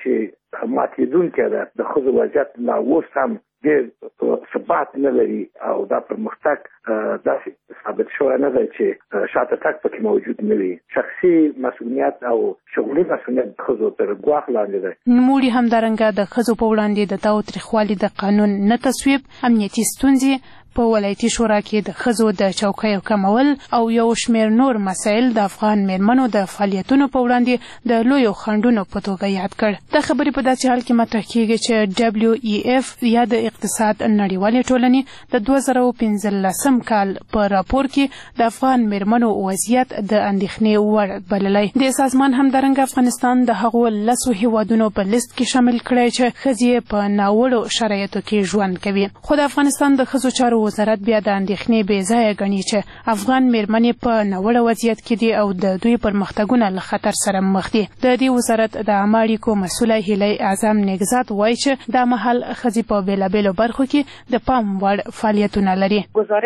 ماتېدونکې ده. د ښځو وضعیت لا اوس هم ډېر ثبات نه لري او دا پرمختګ داسې ثابت شوی نه دی چې شاته تګ پکې موجود نه وي. شخصي مسؤلیت او شغلي مسؤلیت د ښځو تر ګواښ لاندې دی. نوموړي همدارنګه د ښځو په وړاندې د تاوتریخوالي د قانون نه تصویب، امنیتي ستونزې په ولایتي شورا کې د ښځو د چوکیو کمول او یو شمېر نور مسایل د افغان میرمنو د فعالیتونو په وړاندې د لویو خنډونو په توګه یاد کړ. دا خبرې په داسې حال کې مطرح کیږي چې WEF یا د اقتصاد نړیوالې ټولنې د 2015 کال په راپور کې د افغان میرمنو وضعیت د اندېښنې وړ بللی. د سازمان همدارنګه افغانستان د هغو 10 هیوادونو په لیست کې شامل کړی چې ښځې په ناوړو شرایطو کې ژوند کوي. خو د افغانستان د ښځو چارو وزارت بیا د اندېښنې بې ځایه ګڼي چې افغان میرمنې په ناوړه وضعیت کې دي او د دوی پرمختګونه له خطر سره مخ دي. د دې وزارت د عامه اړیکو مسؤله هیلۍ اعظم نګزات وایي چې دا مهال ښځې په بېلابېلو برخو کې د پام وړ فعالیتونه لري.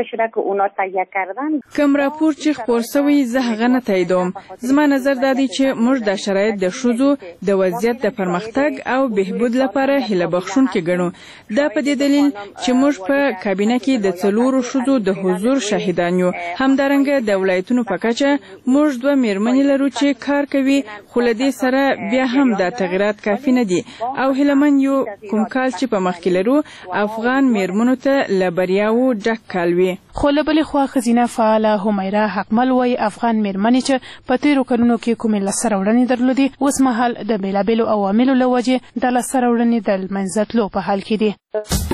کوم راپور چې خپور شوی زه هغه نه تاییدوم. زما نظر دا دی چې موږ د شرایط د ښځو د وضعیت د پرمختګ او بهبود لپاره هیله بخښونکي ګڼو. دا په دې دلیل چې موږ په کابینه کې د 4 ښځو د حضور شاهدان یو. همدارنګه د ولایتونو په کچه موږ 2 میرمنې لرو چې کار کوي، خو له دې سره بیا هم دا تغیرات کافي نه دي او هیلهمن یو کوم کال چې په مخ کې لرو افغان میرمنو ته له بریاوو ډک کال وي. خو له بلې خوا ښځینه فعاله همیره حقمل وایي افغان میرمنې چې په تېرو کلونو کې کومې لاسته راوړنې درلودې اوس مهال د بېلابېلو عواملو له وجې د لاسته راوړنې د لمنځه تلو په حال کې دي.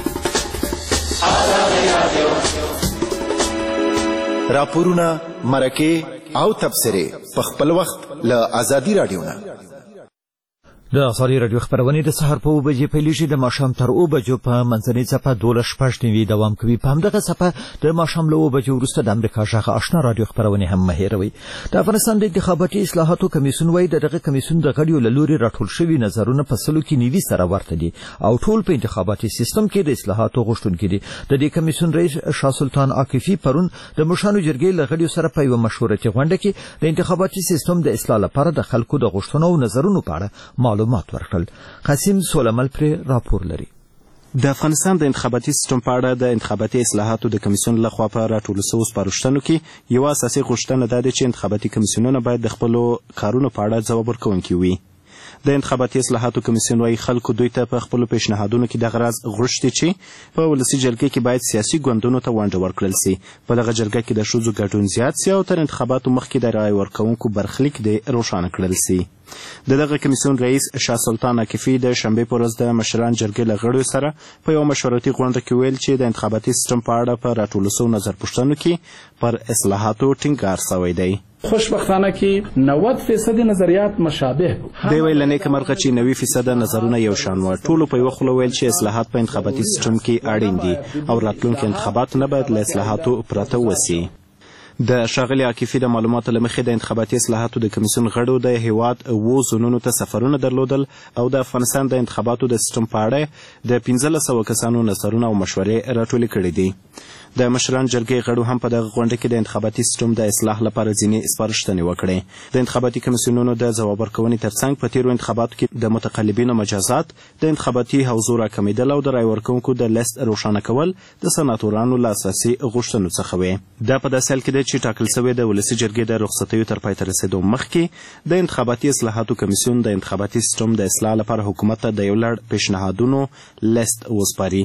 راپورونه، مرکې او تبصرې په خپل وخت له آزادي رادیو نه. د آزادي رادیو خبرونه د سهار په 2 بجې پیلېږي، د ماښام تر 2 بجو په منځنۍ څپه 12:15 دوام کوي. په همدغه څپه د ماښام له 2 بجو وروسته د امریکا غږ آشنا رادیو خبرونه هم مه هېروئ. د افغانستان د انتخاباتي اصلاحاتو کمیسیون وایي دغه کمیسیون د غړیو له لوري راټول شوي نظرونه په 90 سره ورته دي او ټول په انتخاباتي سیستم کې د اصلاحاتو غوښتونکي دي. د دې کمیسیون رئیس شاه سلطان عاکفي پرون د مشرانو جرګې له غړیو سره په یوه مشورتي غونډه کې د انتخاباتي سیستم د اصلاح لپاره د خلکو د غوښتنو او نظرونو په اړه معلومات ورکړل. قاسم سولمل پر راپور لري. د افغانستان د انتخاباتي سیستم په اړه د انتخاباتي اصلاحاتو د کمیسیون لخوا په راټولو شوو سپارښتنو کې یوه اساسي غوښتنه دا ده چې انتخاباتي کمیسیونونه باید د خپلو کارونو په اړه ځواب ورکوونکي وي. د انتخاباتي اصلاحاتو کمیسیون وايي خلکو دوی ته په خپلو پیشنهادونو کې دغه راز غوښتي چې په ولسي جرګې کې باید سیاسي ګوندونو ته ونډه ورکړل سي. په دغه جرګه کې د ښځو ګډون زیات سي او تر انتخاباتو مخکې د رایې ورکوونکو برخلیک دې روښانه کړل سي. د دغه کمیسیون رئیس شاه سلطان عاکفي د شنبې په ورځ د مشران جرګې له غړیو سره په یوه مشورتي غونډه کې ویل چې د انتخاباتي سیستم په اړه په راټولو شوو نظرپوښتنو کې پر اصلاحاتو ټینګار سوی دی. خوشبختانه کې 90% نظریات مشابه دی ویل نیکه مرغه چې 90% نظرونه یو شان و. ټولو په یوه خوله ویل چې اصلاحات په انتخاباتي سیستم کې اړین دي او راتلونکي انتخابات نه باید له اصلاحاتو پرته وسي. د ښاغلي عاکفي د معلوماتو له مخې د انتخاباتي اصلاحاتو د کمیسیون غړو د هیواد 7 زونونو ته سفرونه درلودل او د افغانستان د انتخاباتو د سیستم په اړه د 1500 کسانو نظرونه او مشورې راټولې کړې دي. د مشران جرګې غړو هم په دغه غونډه کې د انتخاباتي سیستم د اصلاح لپاره ځینې سپارښتنې وکړې. د انتخاباتي کمیسیونونو د ځواب ورکونې ترڅنګ په تیرو انتخاباتو کې د متقلبینو مجازات، د انتخاباتي حوزو راکمیدل او د رای ورکوونکو د لیست روښانه کول د سناتورانو له اساسي غوښتنو څخه وې. دا په داسې حال کې ده چې ټاکل شوې د ولسي جرګې د رخصتیو تر پای ته رسېدو مخکې د انتخاباتي اصلاحاتو کمیسیون د انتخاباتي سیستم د اصلاح لپاره حکومت ته د یو لړ پیشنهادونو لیست وسپاري.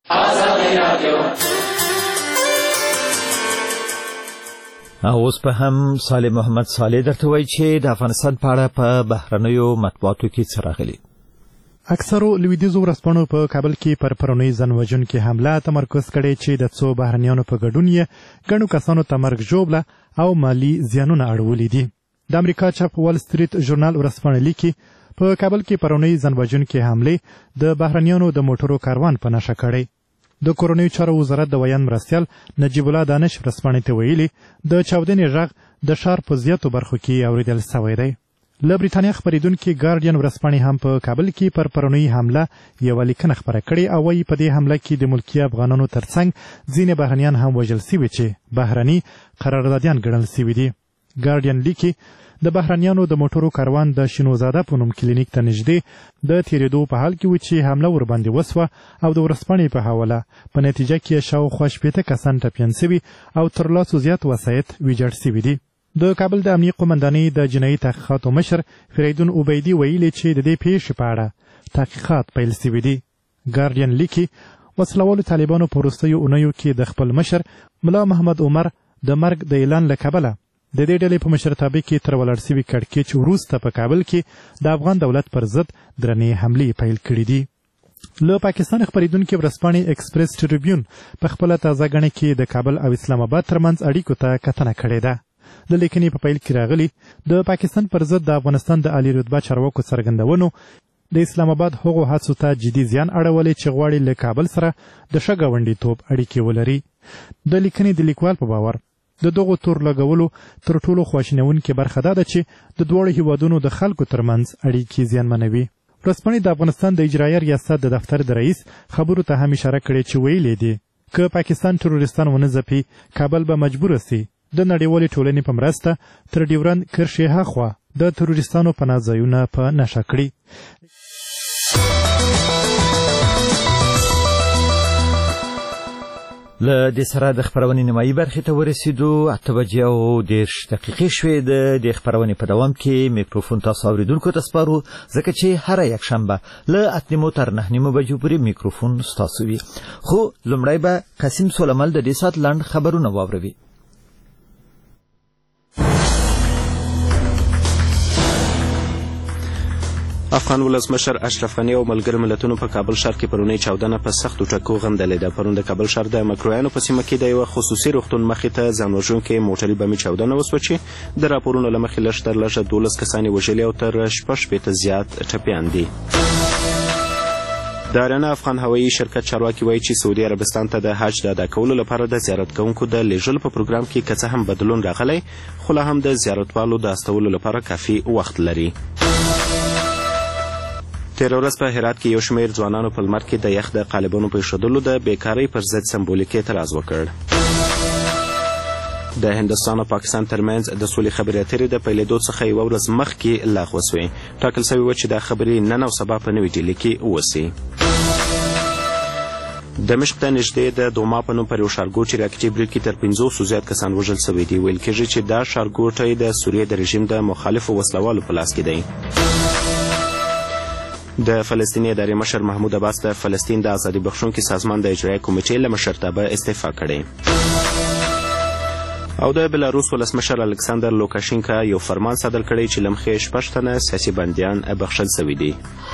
اوس په هم صالح محمد صالح درته وایي چې د افغانستان په اړه په بهرنیو مطبوعاتو کې څه راغلي. اکثرو لویدیځو ورځپاڼو په کابل کې پر پرونۍ ځانوژونکې حمله تمرکز کړی چې د څو بهرنیانو په ګډون یې ګڼو کسانو ته مرګ ژوبله او مالي زیانونه اړولي دي. د امریکا چاپ وال سټریټ ژورنال ورځپاڼه لیکي په کابل کې پرونۍ ځانوژونکې حملې د بهرنیانو د موټرو کاروان په نښه کړی. د کورنیو چارو وزارت د ویان مرستیال نجیب الله دانش ورځپاڼې ته ویلي د چاودنې غږ د ښار په زیاتو برخو کې اورېدل سوی دی. له بریتانیا خپرېدونکي ګارډین ورځپاڼې هم په کابل کې پر پرونۍ حمله یوه لیکنه خپره کړې او وایي په دې حمله کې د ملکي افغانانو ترڅنګ ځینې بهرنیان هم وژل سوي چې بهرني قراردادیان ګڼل سوي دي. ګارډین لیکي د بهرنیانو د موټرو کاروان د شینوزاده په نوم کلینیک ته نږدې د تیریدو په حال کې و چې حمله ورباندې وسوه او د ورځپاڼې په حواله په نتیجه کې شاوخوا 80 کسان ټپیان سوي او تر لاسو زیات وسایط ویجاړ سوي دي. د کابل د امنیه قومندانۍ د جنایي تحقیقاتو مشر فریدون عبیدي ویلي چې د دې پیښې په اړه تحقیقات پیل سوي دي. ګارډین لیکي وسلوالو طالبانو په وروستیو اونیو کې د خپل مشر ملا محمد عمر د مرګ د اعلان له کبله د دې ډلې په مشرتابه کې تر ولاړ سوي کړکېچ وروسته په کابل کې د افغان دولت پر ضد درنې حملې پیل کړي دي. له پاکستان خپریدونکي ورځپاڼې ایکسپریس ټریبیون په خپله تازه ګڼه کې د کابل او اسلام آباد ترمنځ اړیکو ته کتنه کړې ده. د لیکنې په پیل کې راغلي د پاکستان پر ضد د افغانستان د عالی رتبه چارواکو څرګندونو د اسلام آباد هغو هڅو ته جدي زیان اړولی چې غواړي له کابل سره د ښه ګاونډیتوب اړیکې ولري. د لیکنې د لیکوال په باور د دغو تور لګولو تر ټولو خواشینونکې برخه دا ده چې د دواړو هیوادونو د خلکو ترمنځ اړیکې زیانمنوي. ورځپاڼې د افغانستان د اجرایه ریاست د دفتر د رئیس خبرو ته هم اشاره کړې چې ویلي دي که پاکستان تروریستان ونه ځپي کابل به مجبوره سي د نړیوالې ټولنې په مرسته تر ډیورند کرښې هاخوا د تروریستانو پناه ځایونه په نښه کړي. له دې سره د خپرونې نیمایي برخې ته ورسېدو. 8:30 شوې. د خپرونې په دوام کې میکروفون تاسو اوریدونکو ته سپارو ځکه چې هره یکشنبه له 8:30 تر 9:30 بجو پورې میکروفون ستاسو وي. خو لومړی به قاسم سولمل د دې ساعت لنډ خبرونه واوروي. افغان ولسمشر اشرف غنی او ملګرو ملتونو په کابل ښار کې پرونی چاودنه په سختو ټکو غندلې ده. پرون د کابل ښار د مکرویانو په سیمه کې د یو خصوصي روغتون مخې ته ځانوژونکې موټري بمي چاودنه وسوه چې د راپورونو له مخې لږ تر لږه 12 کسان وژلي او تر 16 زیات ټپیان دي. د آریانا افغان هوایي شرکت چارواکي وایي چې سعودي عربستان ته د حج د ادا کولو لپاره د زیارت کوونکو د لیږلو په پروګرام کې که څه هم بدلون راغلی خو لا هم د زیارتوالو د استولو لپاره کافي وخت لري. تیر ورځ په هرات کې یو شمېر ځوانانو په لمر کې د یخ د قالبونو په ایښودلو د بیکارۍ پر ضد سمبولیکي اعتراض وکړ. د هندوستان او پاکستان ترمنځ د سولې خبرې اترې د پیلېدو څخه یوه ورځ مخکې لغوه سوې. ټاکل سوي وه چې دا خبرې نن او سبا په نوې ډیلي کې وسي. دمشق ته نږدې د دوما په نوم پر یو ښارګوټي راکټي برید کې تر 500 زیات کسان وژل سوي دي. ویل کېږي چې دا ښارګوټی د سوریې د رژیم د مخالفو وسلوالو په لاس کې دی. د فلسطیني ادارې مشر محمود عباس د فلسطین د ازادي بخښونکي سازمان د اجرایه کمیټې له مشرتابه استعفا کړې. او د بلاروس ولسمشر الکساندر لوکاشینکا یو فرمان صادر کړی چې له مخې 6 تنه سیاسي بندیان بخښل سوي دي.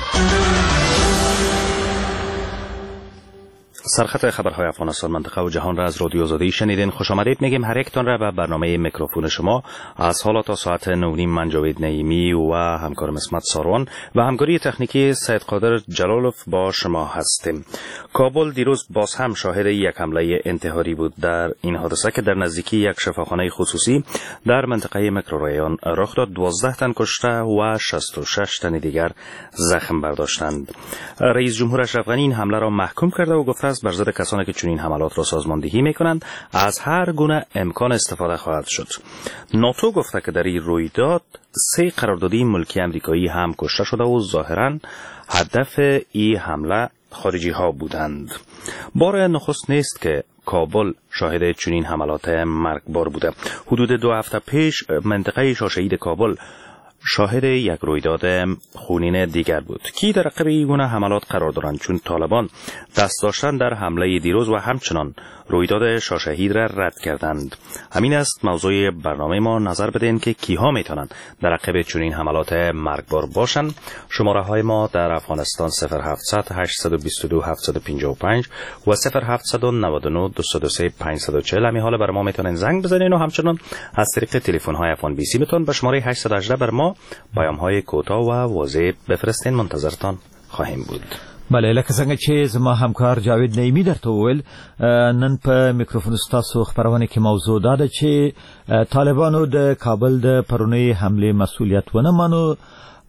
سرخط خبرهای افغانستان منطقه و جهان را از رادیو آزادی شنیدین. خوش آمدید میگیم هر یکتان را به برنامه میکروفون شما. از حالا تا ساعت 9:30 من جاوید نعیمی و همکارم اسمت ساروان و همکاری تکنیکی سید قادر جلالوف با شما هستیم. کابل دیروز باز هم شاهد یک حمله انتحاری بود. در این حادثه که در نزدیکی یک شفاخانه خصوصی در منطقه میکروریان رخ داد 12 تن کشته و 66 تن دیگر زخم برداشتند. رئیس جمهور اشرف غنی این حمله را محکوم کرده و گفته بر ضد کسانی که چنین حملات را سازماندهی میکنند از هر گونه امکان استفاده خواهد شد. ناتو گفته که در این رویداد 3 قراردادی ملکی امریکایی هم کشته شده و ظاهرا هدف این حمله خارجی ها بودند. بار نخست نیست که کابل شاهد چنین حملات مرگبار بوده. حدود 2 هفته پیش منطقه شاشه‌اید کابل شاهد یک رویداد خونین دیگر بود. کی در عقب این گونه حملات قرار دارند؟ چون طالبان دست داشتن در حمله دیروز و همچنان رویداد شاشهید را رد کردند. همین است موضوع برنامه ما. نظر بدین که کیها میتونند در عقب چنین حملات مرگبار باشند. شماره های ما در افغانستان 0700 822 755 و 0799 203 540. همین حالا بر ما میتونین زنگ بزنین و همچنان از طریق تلفن های افغان بی سی میتون به شماره 818 بر ما پیام های کوتاه و واضح بفرستین. منتظرتان خواهیم بود. بله، لکه څنګه چې زما همکار جاوید نعیمی درته وویل، نن په میکروفون ستاسو خبرونه کې موضوع دا ده چې طالبانو د کابل د پرونی حمله مسؤلیت ونه منو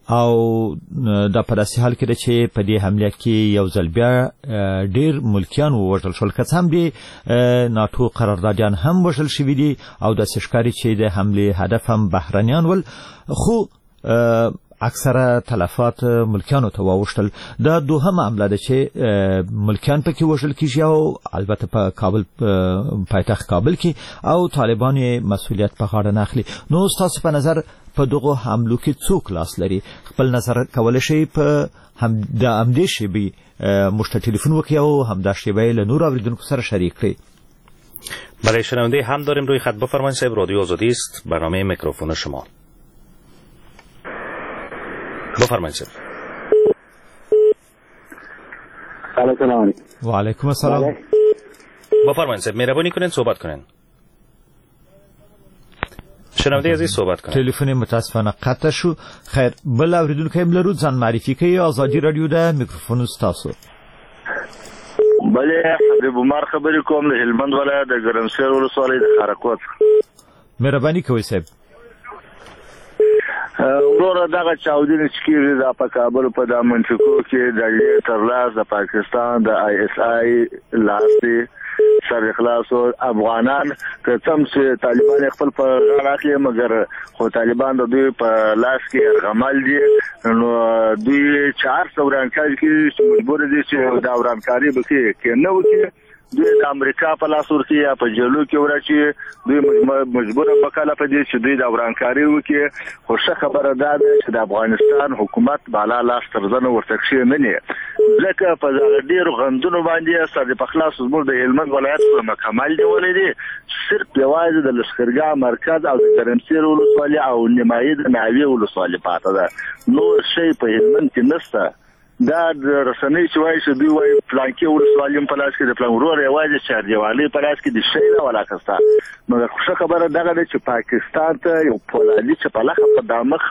او د په داسې حال کې چې په دې حمله کې یو ځل بیا ډیر ملکیان ووژل شول، که څه هم د ناتو قراردادیان هم وژل شوي دي او داسې ښکاري چې د حملې هدف هم بهرنیان ول، خو اکثره تلفات ملکیانو ته واوښتل. دا دوهمه حمله ده چې ملکیان پکې وژل کیږي او البته په کابل پایتخت کابل کې او طالبان مسؤلیت په غاړه نه اخلي. نو تاسو په نظر په دغه حملو کې څوک لاس لري؟ خپل نظر کولای شئ په د همدې شیبې موږ ته ټلیفون وکړئ او همدا شیبه له نور اوریدونکو سره شریک کړئ. برای شنونده هم داریم روی خط. بفرمایید صاحب، رادیو آزادی است، برنامه میکروفون شما. بفرمایید صاحب. سلام علیکم. و علیکم السلام. بفرمایید صاحب، مهربانی کنین صحبت کنین. شنونده عزیز صحبت کنین. تلفن متاسفانه قطع شو. خیر، بل اوریدونکو هم لرو، ځان معرفي کوي. آزادي رادیو ده، میکروفون تاسو. بله حبیب عمر خبرې کوم له هلمند ولایت د ګرمسیر ولسوالۍ د خارکوټ. مهرباني کوئ صاحب. وروره دغه چاودنې چې کېږي دا په کابل په دا منطقو کې د ترلاس د پاکستان د آی اس آی لاس دی سر اخلاص او افغانان که څم چې طالبان خپل په غاړه اخلي، مګر خو طالبان د دوی په لاس کې ارغمل دي. نو دوی 400 ورانکاري کې مجبور دي چې دا ورانکاري به کې نه وکړي. دوی د امریکا په لاس ورکړي یا په جلو کې ورچی، دوی مجبور وکاله په دې چې دوی د ورانکاري وکړي. خو ښه خبره ده چې د افغانستان حکومت بالا لاس تر ځنه ورته کښې نه ني، ځکه په ډېرو غندونو باندې سر په خلاص زموږ د هلمند ولایت په مکمل ډول دي. صرف یوازې د لښکرګاه مرکز او د ګرمسیر ولسوالۍ او نیمایي د ناوې ولسوالۍ پاته ده، نور شی په هلمند کې نشته. دا د رسنۍ چې وایي چې دوی وایي پلانکي ولسوالۍ په لاس کې د پلان ورور یوازې چاردیوالۍ په لاس کې د شی نه ولاکسته. مګر ښه خبره دغه ده چې پاکستان ته یو پولادي چې په لخه په دامخ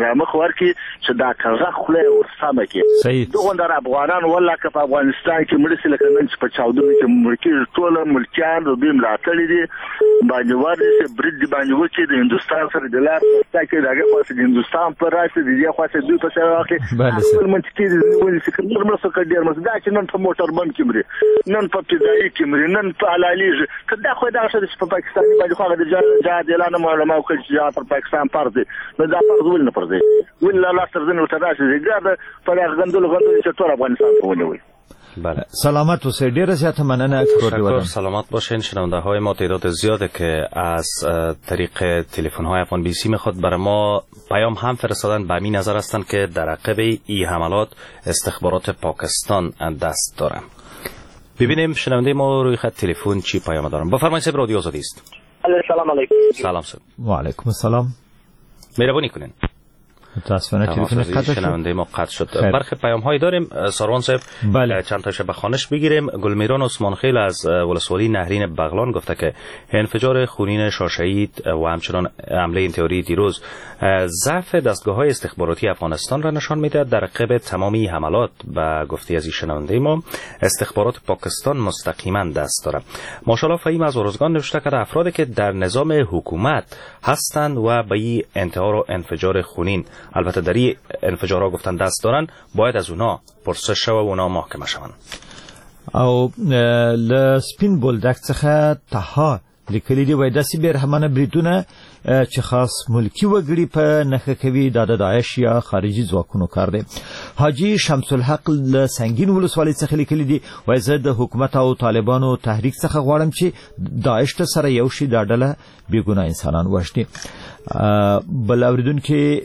ورکړي چې دا کږه خوله یې ورسمه کړي. دغوندر افغانان والله که په افغانستان کې مړه شي لکه نن چې په چاودنو کې مړه کېږي، ټوله ملکیان د دوی ملاتړي دي، باندې وارد شي برید دي باندې وکړي د هندوستان سره د لار په ستا کې د هغې خواڅې د هندوستان په راشي د دې خواڅې دوی په سره واخلي خپل منطقې ونی چې نور مرسته کوي ډېر مرسته دا چې نن په موټر بند کې مري، نن په ابتدایي کې مري، نن په حلالېږي. که دا خو دغه څه چې په پاکستاني باندې خو هغه د جهاد اعلان معلومه وکړي چې جهاد پر پاکستان فرض دی، نو دا فرض ولې نه فرض دی؟ ولې له لاس تر ځنې ورته راشي زیګر په هغه غندلو چې ټول افغانستان ته ونیوي. بله، سلامت اوسئ. ډیره زیاته مننه. سلامت باشین. شنونده های ما تعداد زیاده که از طریق تلفن های افغان بی سی میخواد برای ما پیام هم فرستادن، به همین نظر هستند که در عقب این حملات استخبارات پاکستان دست دارن. ببینیم شنونده ما روی خط تلفن چی پیام دارن. بفرمایید صاحب، رادیو آزادی است. سلام علیکم. سلام صاحب. و علیکم السلام. مهربانی کنین. متاسفانه تلفن قطع شنونده ما قطع شد. برخی پیام های داریم ساروان صاحب. بله. چند تاشو به خوانش بگیریم. گلمیران عثمانخیل از ولسوالی نهرین بغلان گفته که انفجار خونین شاشهید و همچنان حمله انتحاری دیروز ضعف دستگاه‌های استخباراتی افغانستان را نشان می‌دهد. در عقب تمامی حملات به گفته از شنونده ما استخبارات پاکستان مستقیما دست دارد. ماشاءالله فهیم از ارزگان نوشته که افرادی که در نظام حکومت هستند و به این انتحار و انفجار خونین البته در این انفجارها گفتن دست دارن، باید از اونا پرسش شوه و اونا محاکمه شوند. او لسپین بولدک څخه تها لیکلي دي وای داسې بیرحمانه بریدونه چې خاص ملکی وګړي په نښه کوي دا د داعش یا خارجي ځواکونو کار دی. حاجی شمس الحق له سنگین ولسوالۍ څخه لیکلي دي وای زه د حکومت او طالبانو تحریک څخه غواړم چې داعش ته سره یو شي دا ډله بېګناه انسانان وژني. بل اوریدونکي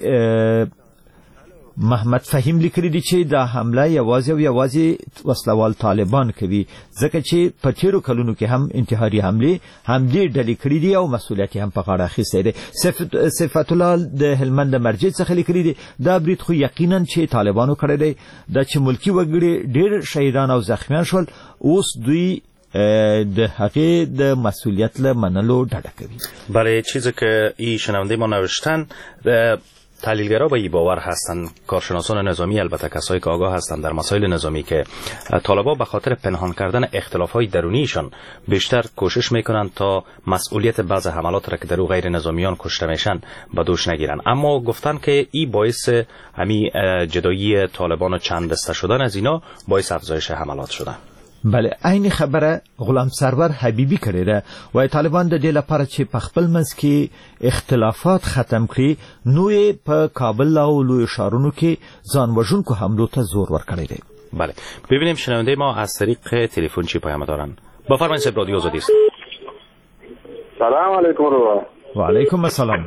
محمد فهیم لیکلی دی چې دا حمله یوازې وسلوال طالبان کوي ځکه چې په تیرو کلونو کې هم انتحاري حمله همدې ډلې کړې دي او مسؤلیت هم په غاړه اخیستی دی. صفت الله د هلمند مرجع څخه لیکلی دی دا برید خو یقینا چې طالبانو کړی دی دا چې ملکی وګړي ډېر شهیدان او زخمیان شول اوس دوی د هغه د مسئولیت له منلو ډډه کوي. برای چیزی که این شنونده ما نوشتن تحلیلگرا به این باور هستند، کارشناسان نظامی، البته کسایی که آگاه هستند در مسائل نظامی، که طالبان به خاطر پنهان کردن اختلاف‌های درونیشان بیشتر کوشش میکنند تا مسئولیت بعض حملات را که در غیر نظامیان کشته میشن به دوش نگیرن. اما گفتن که این باعث همین جدایی طالبان و چند دسته شدن از اینا باعث افزایش حملات شدن. بله، عین خبره غلام سرور حبیبی کړی ده و طالبان د دې لپاره چې په خپل منځ کې اختلافات ختم کړي نو یې په کابل او لوی ښارونو کې ځان وژونکو حملو ته زور ورکړی دی. بله، ببینیم شنونده ما از طریق تلفن چی پیام دارن. بفرمایید صاحب، رادیو آزادی است. سلام علیکم. و علیکم السلام.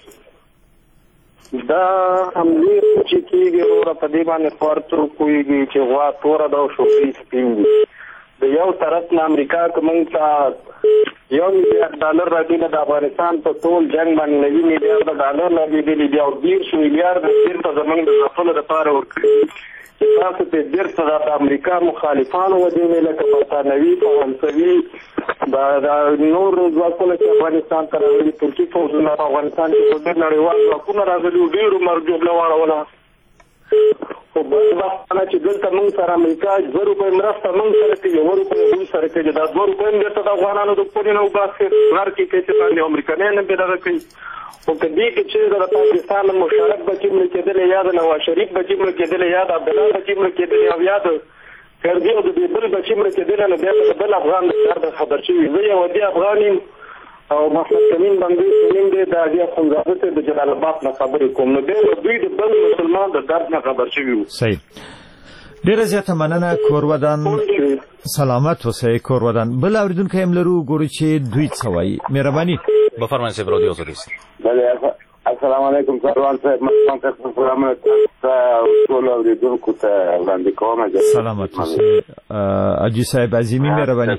دا حمله چې کېږي وروره په دې باندې خورڅو کویږي چې غوا توره ده او شوکۍ سپین دي. د یو طرف نه امریکا که موږ ته $1 میلیارډ راکوي، د افغانستان په ټول جنګ باندې $90 میلیارډ لګېدلي دي او 30 میلیارډ بیرته زموږ د ځپلو دپاره ورکړي چې تاسو ته بیرته د امریکا مخالفانو وژنې لکه برطانوي، فرانسوي، دا نور ځواکونه چې افغانستان ته راغلي، ترکي فوجونه په افغانستان کې په ډېر نړیوال ځواکونه راغلي وو، ډېرو مرجوبله واړوله. خو بل وخت نه چې دلته موږ سره امریکا 2 روپۍ مرسته موږ سره کوي، 1 روپۍ هغوی سره کوي، دا 2 روپۍ هم بېرته د افغانانو د پولې نه وباسي، غر کې کوي چې باندې امریکایان هم بې دغه کوي. خو که دې کې چې د پاکستان مشرف بچي مړه کېدلی، یا د نواز شریف بچي مړه کېدلی، یا د عبدالله بچي مړه کېدلی، او یا د کردي او د دې بل بچي مړه کېدلی، نو بیا به د بل افغان د کار د خبر شوي. زه یو عادي افغان یم او محمد کمین بندي سلیم دی د عادي اخندزاده صاحب د جلال آباد نه خبرې کوم، نو بیا دوی د بل مسلمان د درد نه خبر شوي وو. صحیح. ډیره زیاته مننه کورودان، سلامت اوسئ کورودان. بل اوریدونکی هم لرو، ګورو چې دوی څه وایي. مهرباني. بفرمایئ صاحب، رادیو آزادی است. بله، السلام علیکم سروان صاحب، مخکې تاسو پروګرام ته ټول اوریدونکو ته وړاندې کوم. سلامت اوسئ اجي صاحب عظیمی، مهرباني.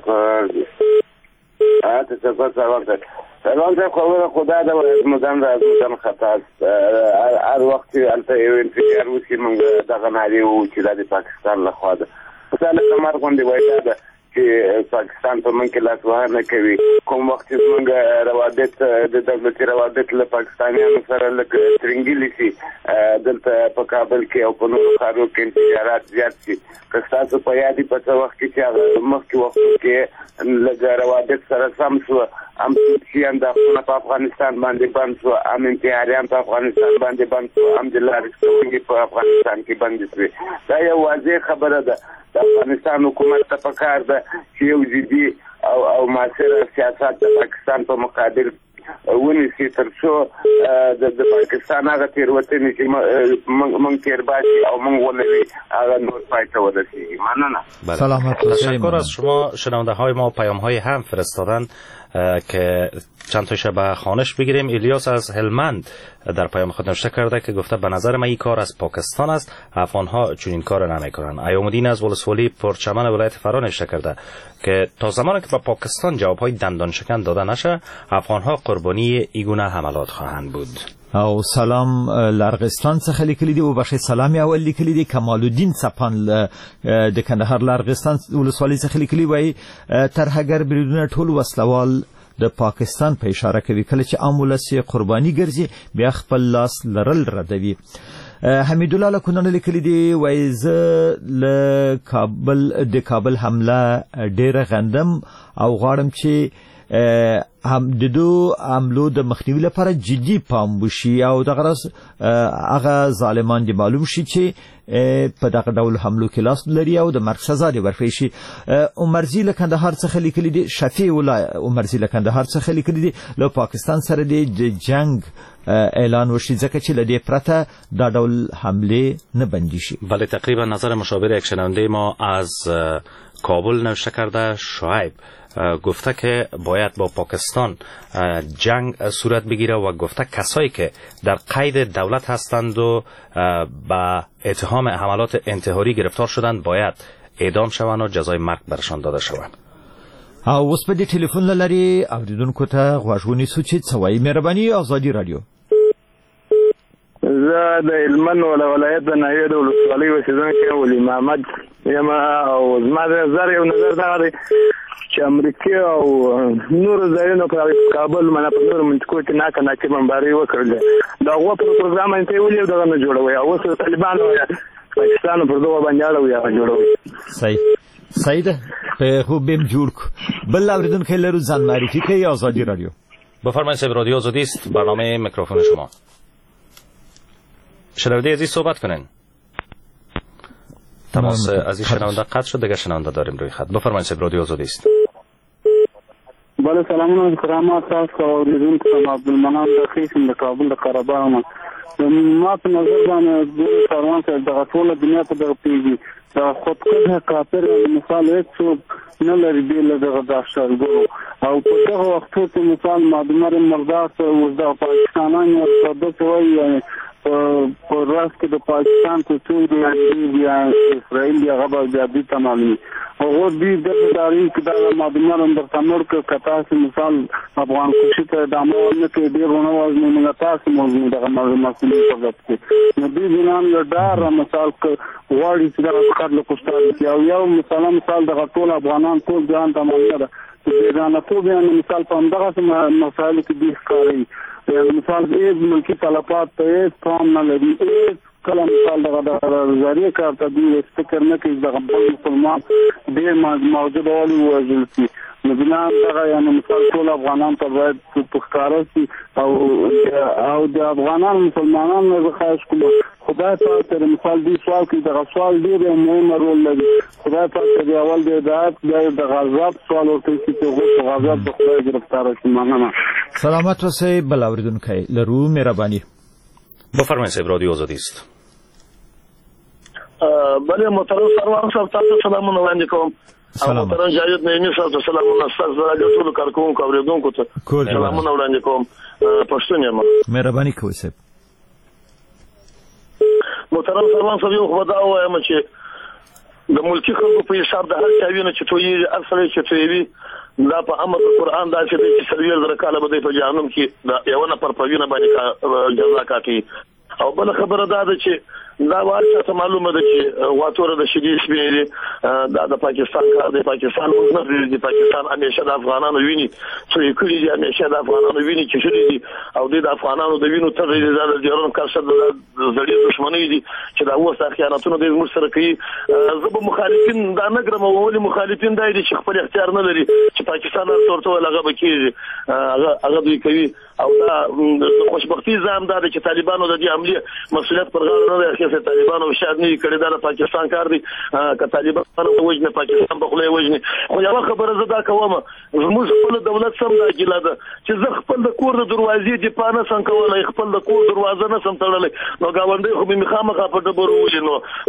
تشکر سروان صاحب. سروان صاحب خدا دا مدام خطا است. هر وخت هلته یو انفجار وشي موږ دغه نارې وو چې دا د پاکستان لخوا ده. مثال کمر غوندې وایي ده چې پاکستان په موږ کې لاسوهنه کوي. کوم وخت چې موږ روابط د دولتي روابط له پاکستانیانو سره لږ ترنګلي شي، دلته په کابل کې او په نورو ښارونو کې انفجارات زیات شي. که ستاسو په یاد په څه وخت کې چې هغه مخکې وختو کې لږ روابط سره سم شو، هم توپچیان داخلونه په افغانستان باندې بند شو، هم انتحاریان په افغانستان باندې بند شو، هم د لارې ستونګې په افغانستان کې بندې شوې. دا یو واضح خبره ده. د افغانستان حکومت ته پکار ده چې یو جدي او مؤثر سیاست د پاکستان په مقابل ونیسي، تر څو د پاکستان هغه تېروتنې چې موږ تېر باسي او موږ ولوي هغه نور پای ته ورسېږي. مننه. سلامت. تشکر از شما. شنونده های ما پیام های هم فرستادن که چند تاشو به خوانش بگیریم. الیاس از هلمند در پیام خود نوشته کرده که گفته به نظر من این کار از پاکستان است، افغان ها چون این کار نمیکنن. ایامالدین از ولسوالی پرچمن ولایت فرا نوشته کرده که تا زمانی که به پاکستان جواب های دندان شکن داده نشه، افغان ها قربانی ایگونه حملات خواهند بود. او سلام لرغستان څخه لیکلي دي، او بخښئ سلام اول لیکلي دي کمال الدین سپان د کندهار لرغستان ولسوالۍ څخه لیکلي وایي ترهګر بریدونه ټول وسلوال د پاکستان په اشاره کوي، کله چې عام ولس قرباني ګرځي بیا خپل لاس لرل ردوي. حمید الله لکونن لیکلي دي وایي زه له د کابل حمله ډیره غندم او غواړم چې هم د دو عملو د مخنیوي لپاره جدي پام وشي او دغه راز هغه ظالمان دي معلوم شي چې په دغه ډول حملو کې لاس لري او د مرګ سزا دي ورکړي شي. عمرزي له کندهار څخه لیکلي دي، شفیع الله عمرزي له کندهار څخه لیکلي دي له پاکستان سره د جنگ اعلان وشي ځکه چې له دې پرته دا ډول حمله نه بندي شي. بله، تقریبا نظر مشابه یک شنونده ما از کابل نوشته کرده. شعیب گفته که باید با پاکستان جنگ صورت بگیره و گفته کسایی که در قید دولت هستند و با اتهام حملات انتحاری گرفتار شدند باید اعدام شوند و جزای مرگ برشان داده شود. او اوس په دې ټلیفون لري اوریدونکو ته غوږ ونیسو چې څه وایي. مهرباني آزادي رادیو. زه د هلمند ولایت د ناحیې د ولسوالۍ اوسېدونکی ولی محمد یم او زما د نظر یو نظر دغه دی چې امریکا او نور ځایونه په کابل منه په نور منطقو کې ناکه بمباري وکړل دا هغه په پروګرام باندې ویل دغه نه جوړوي او اوس طالبان پاکستان پر دوه باندې اړوي هغه جوړوي صحیح ده خوب بیم جوړ بل اوریدونکو لرو ځان معرفي کوي آزادی رادیو بفرمایید صاحب رادیو آزادی است برنامه میکروفون شما شنونده عزیز صحبت کنین تماس از این شنونده قطع شد دیگه شنونده داریم روی خط بفرمایید صاحب رادیو آزادی است بله سلامونه کرامات تاسو اوریدونکو ته عبدالمنان د خیسم د کابل د قرهباغ ما په نظر باندې د کاروان سره د ټول دنیا په دغه پیږي دا خودکشه کافر مثال هیڅ نه لري بیل دغه داشترګرو او په دغه وختو کې مثال معدمر مرداس او د پاکستانانو په دغه وایي په راس کې د پاکستان کلتور یا اسرائیل یا غبا جادي تمامي او دې د داري کې د معدمر اندر تمر کې کتا سي مثال افغان خوشي ته د عمل نه کې ډیر ونه وزن نه تاسو موږ دغه مسلې په ګټ کې نو دې بنان یو ډار مثال واړي چې د کار له کوستار کې او یو مثال د ټول افغانان ټول ځان تمامي ده چې دا نه ټول مثال په دغه مسایل کې دي ښکاري مثال ایز ملکی طلبات ته ایز کام نه لري ایز کله مثال دغه زریعه کار ته دی فکر نه کوي دغه مسلمان ډېر موجود والی وژل شي نو بنا دغه یعنی مثال ټول افغانان ته باید پښکاره شي او د افغانان مسلمانانو نه خواهش کوم خدای پاک ته مثال دی سوال کې دغه سوال ډېر مهم رول لري خدای پاک ته اول د هدایت د غضب سوال ورته چې غضب د خدای گرفتار شي مننه سلامت اوسئ بل اوریدونکو لرو مهرباني بفرمایید صاحب رادیو آزادی است بله محترم سروان صاحب تاسو سلامونه وړاندې کوم محترم جاوید نعیمي صاحب ته سلامونه تاسو راځو ټول کارکونکو اوریدونکو ته سلامونه وړاندې کوم پښتون یم مهرباني کوئ صاحب محترم سروان صاحب یو خدای وایم چې د ملکی خلکو په حساب د هر چا وینه چې توي اصل چې توي دا په امر قرآن دا چې د سرویر درکاله بده په جهنم کې دا یو نه پر پوینه باندې جزا کوي او بل خبره دا ده چې دا ورته معلومه ده چې واتوره د شدید شمیرې دا د پاکستان کار دی پاکستان نه دی پاکستان همیشه د افغانانو ویني چې کړي دي همیشه د افغانانو ویني چې شدید دي او د افغانانو د وینو تر دې د جوړون کار شته د زړې دښمنۍ دي چې دا اوسه خیانتونه د موږ سره کوي زب مخالفین دا نه ګرم ولې مخالفین دای دي چې خپل اختیار نه لري چې پاکستان ورته لغه بکیږي هغه دوی کوي او دا خوشبختی زم دا چې طالبانو د دې عملیه مسؤلیت پر غاړه نه لري چې طالبانو شاید نه کړي دا پاکستان کار دی که طالبانو وجنه پاکستان په خله وجنه خو یو خبره زدا کوم زموږ خپل دولت سم دا ګیله ده چې زه خپل د کور د دروازې د پانه څنګه کولای خپل د کور دروازه نه سم تړلې نو گاونډي خو می خامخا په ډبرو ولې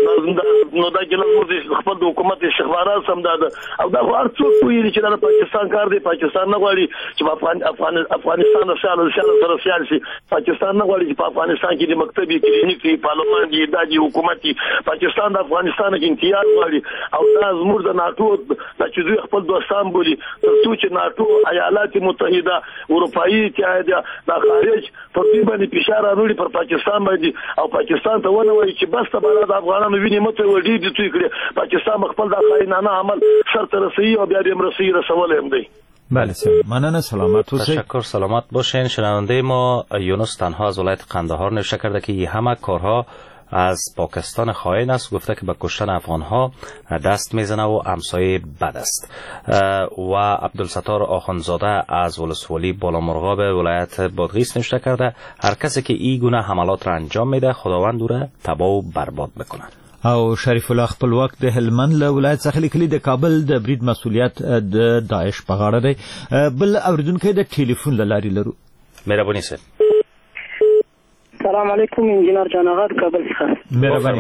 نو دا ګیله مو خپل د حکومت استخبارات سم دا او دا هر څوک ویلي چې دا پاکستان کار دی پاکستان نه غواړي چې افغانستان سره سیال شي پاکستان نه غواړي چې په افغانستان کې د مکتبي کلینیکي پارلمان دی داجی حکومتي پاکستان د افغانستان کې امتیاز غواړي او دا زموږ د ناتو د چې دوی خپل دوستان بولي ترڅو چې ناتو ایالات متحده اروپאי اتحاد د خارج په دې باندې فشار راوړي پر پاکستان باندې او پاکستان ته ونه وایي چې بس ته بل د افغانانو ویني مته وړي دي توي کړي پاکستان خپل د خاینانه عمل سر تر رسي او بیا دې مرسي رسول هم دی بله مانن سلامت باشید. تشکر سلامت باشین. شنونده ما یونس تنها از ولایت قندهار نوشته کرده که این همه کارها از پاکستان خائن است. گفته که به کشتن افغانها دست میزنه و همسایه بد است. و عبدالستار آخوندزاده از ولسوالی بالامرغاب ولایت بادغیس نوشته کرده هر کسی که این گونه حملات را انجام میده خداوند او را تباه و برباد میکنه. او شریف الله خپلواک د هلمند له ولایت څخه لیکلي د کابل د برید مسؤلیت د داعش په غاړه دی. بل اوریدونکو د ټلیفون له لارې لرو. مهرباني سر. سلام علیکم انجینر جان آغا کابل څخه. مهرباني.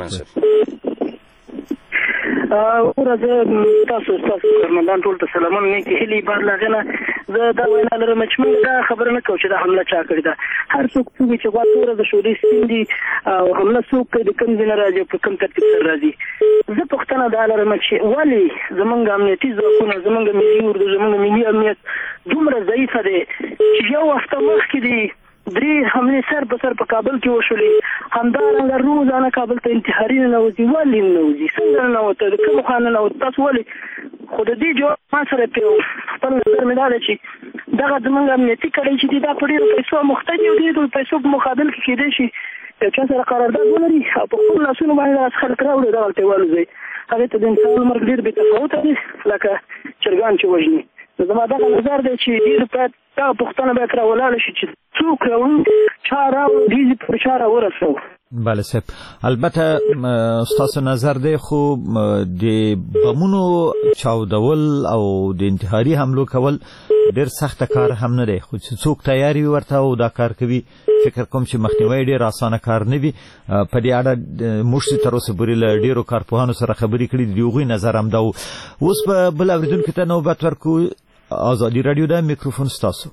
ورځ تاسو فرمندان ټول ته سلامونه نه کې هلي بار لغنه زه دا وینا لرم چې موږ دا خبره نه کوو چې دا حمله چا کړې ده. هر څوک چې غواړي د شوري سپیندي او حمله څوک د کوم ځای راځي په کوم ترتیب سره راځي. زه پوښتنه دا لرم چې ولې زمونږ امنیتي ځواکونه زمونږ ملي اردو زمونږ ملي امنیت دومره ضعیفه دی چې یو وخت مخکې دی 3 حملې سر په سر په کابل کې وشولې. همدارنګه روزانه کابل ته انتحاري ننوځي. ولې ننوځي؟ څنګه ننوته؟ د کوم خوا ننوته؟ تاسو ولې؟ خو د دې جواب ما سره خپل نظر مې دا دی چې دغه زموږ امنیتي کړۍ چې دي دا په ډېرو پیسو مخته دي او ډېرو پیسو په مقابل کې کېدای شي یو چا سره قرارداد ولري او په خپلو لاسونو باندې دغسې خلک راوړي دغلته یې والوځي. هغې ته د انسانانو مرګ ډېر بې تفاوته دی لکه چرګان چې وژني. نو زما دغه نظر دی چې ډېر باید دغه پوښتنه باید راولاړه شي چې څوک راوړي چا راوړي دې پورې چا راورسوو. بله صاحب البته ستاسو نظر دی خو د بمونو چاودول او د انتحاري حملو کول ډېر سخته کار هم نه دی خو چې څوک تیاری ورته او دا کار کوي فکر کوم چې مخنیوی ډېر اسانه کار نه وي. په دې اړه موږ تر اوسه پورې له ډېرو کارپوهانو سره خبرې کړې دي. د هغوی نظر هم دا و. اوس به بل اورېدونکي ته نوبت ورکړو. ازادي راډیو د میکروفون ستاسو.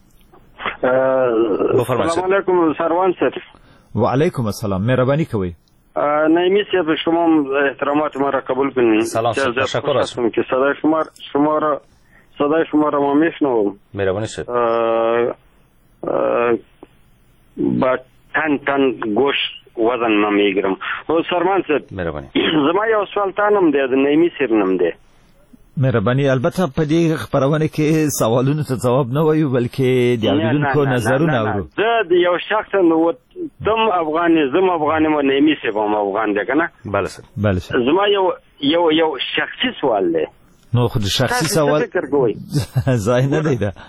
السلام علیکم سروان صاحب. وعلیکم السلام. مهربانی کوي. نایمی صاحب شما احترامات ما را قبول کنید. سلام تشکر هستم که صدای شما را ما میشنوم. مهربانی صاحب. با تن گوشت وزن ما میگیرم. سرمان صاحب مهربانی. زما یو سوال تانم دی د نایمی صاحب نم دی. مهرباني. البته په دې خبرونه کې سوالونو ته جواب نه وایو بلکې د اوریدونکو نظرونه اورو. زه د یو شخص نو تم افغاني مو نایمی صاحب هم افغان دی کنه. بله صاحب. بله زما یو شخصي سوال دی. نو خود شخصي سوال ځای نه دی دا.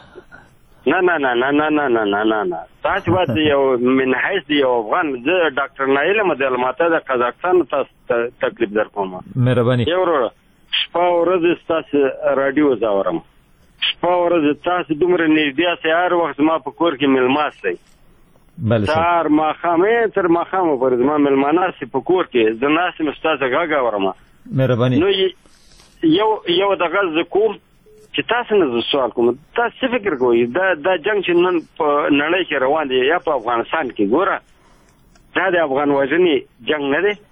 نه تاسو باید یو من حیث یو افغان زه ډاکټر نایل مدل ماته د قزاقستان تاسو تکلیف در کوم. مهرباني. یو شپه ورځ تاسو رادیو زاورم. شپه ورځ تاسو دومره نږدې هر وخت ما په کور کې ملماسي. بله سهار ماښام تر ماښامه پورې زما ملمانه سي په کور کې زه ناست یم ستاسو غږ اورم. مهرباني. نو یو دغه زه کوم چې تاسو نه سوال کوم. تاسو څه فکر کوئ دا جنګ چې نن په نړۍ کې روان دی یا په افغانستان کې ګوره دا د افغان وژنې جنګ نه دی؟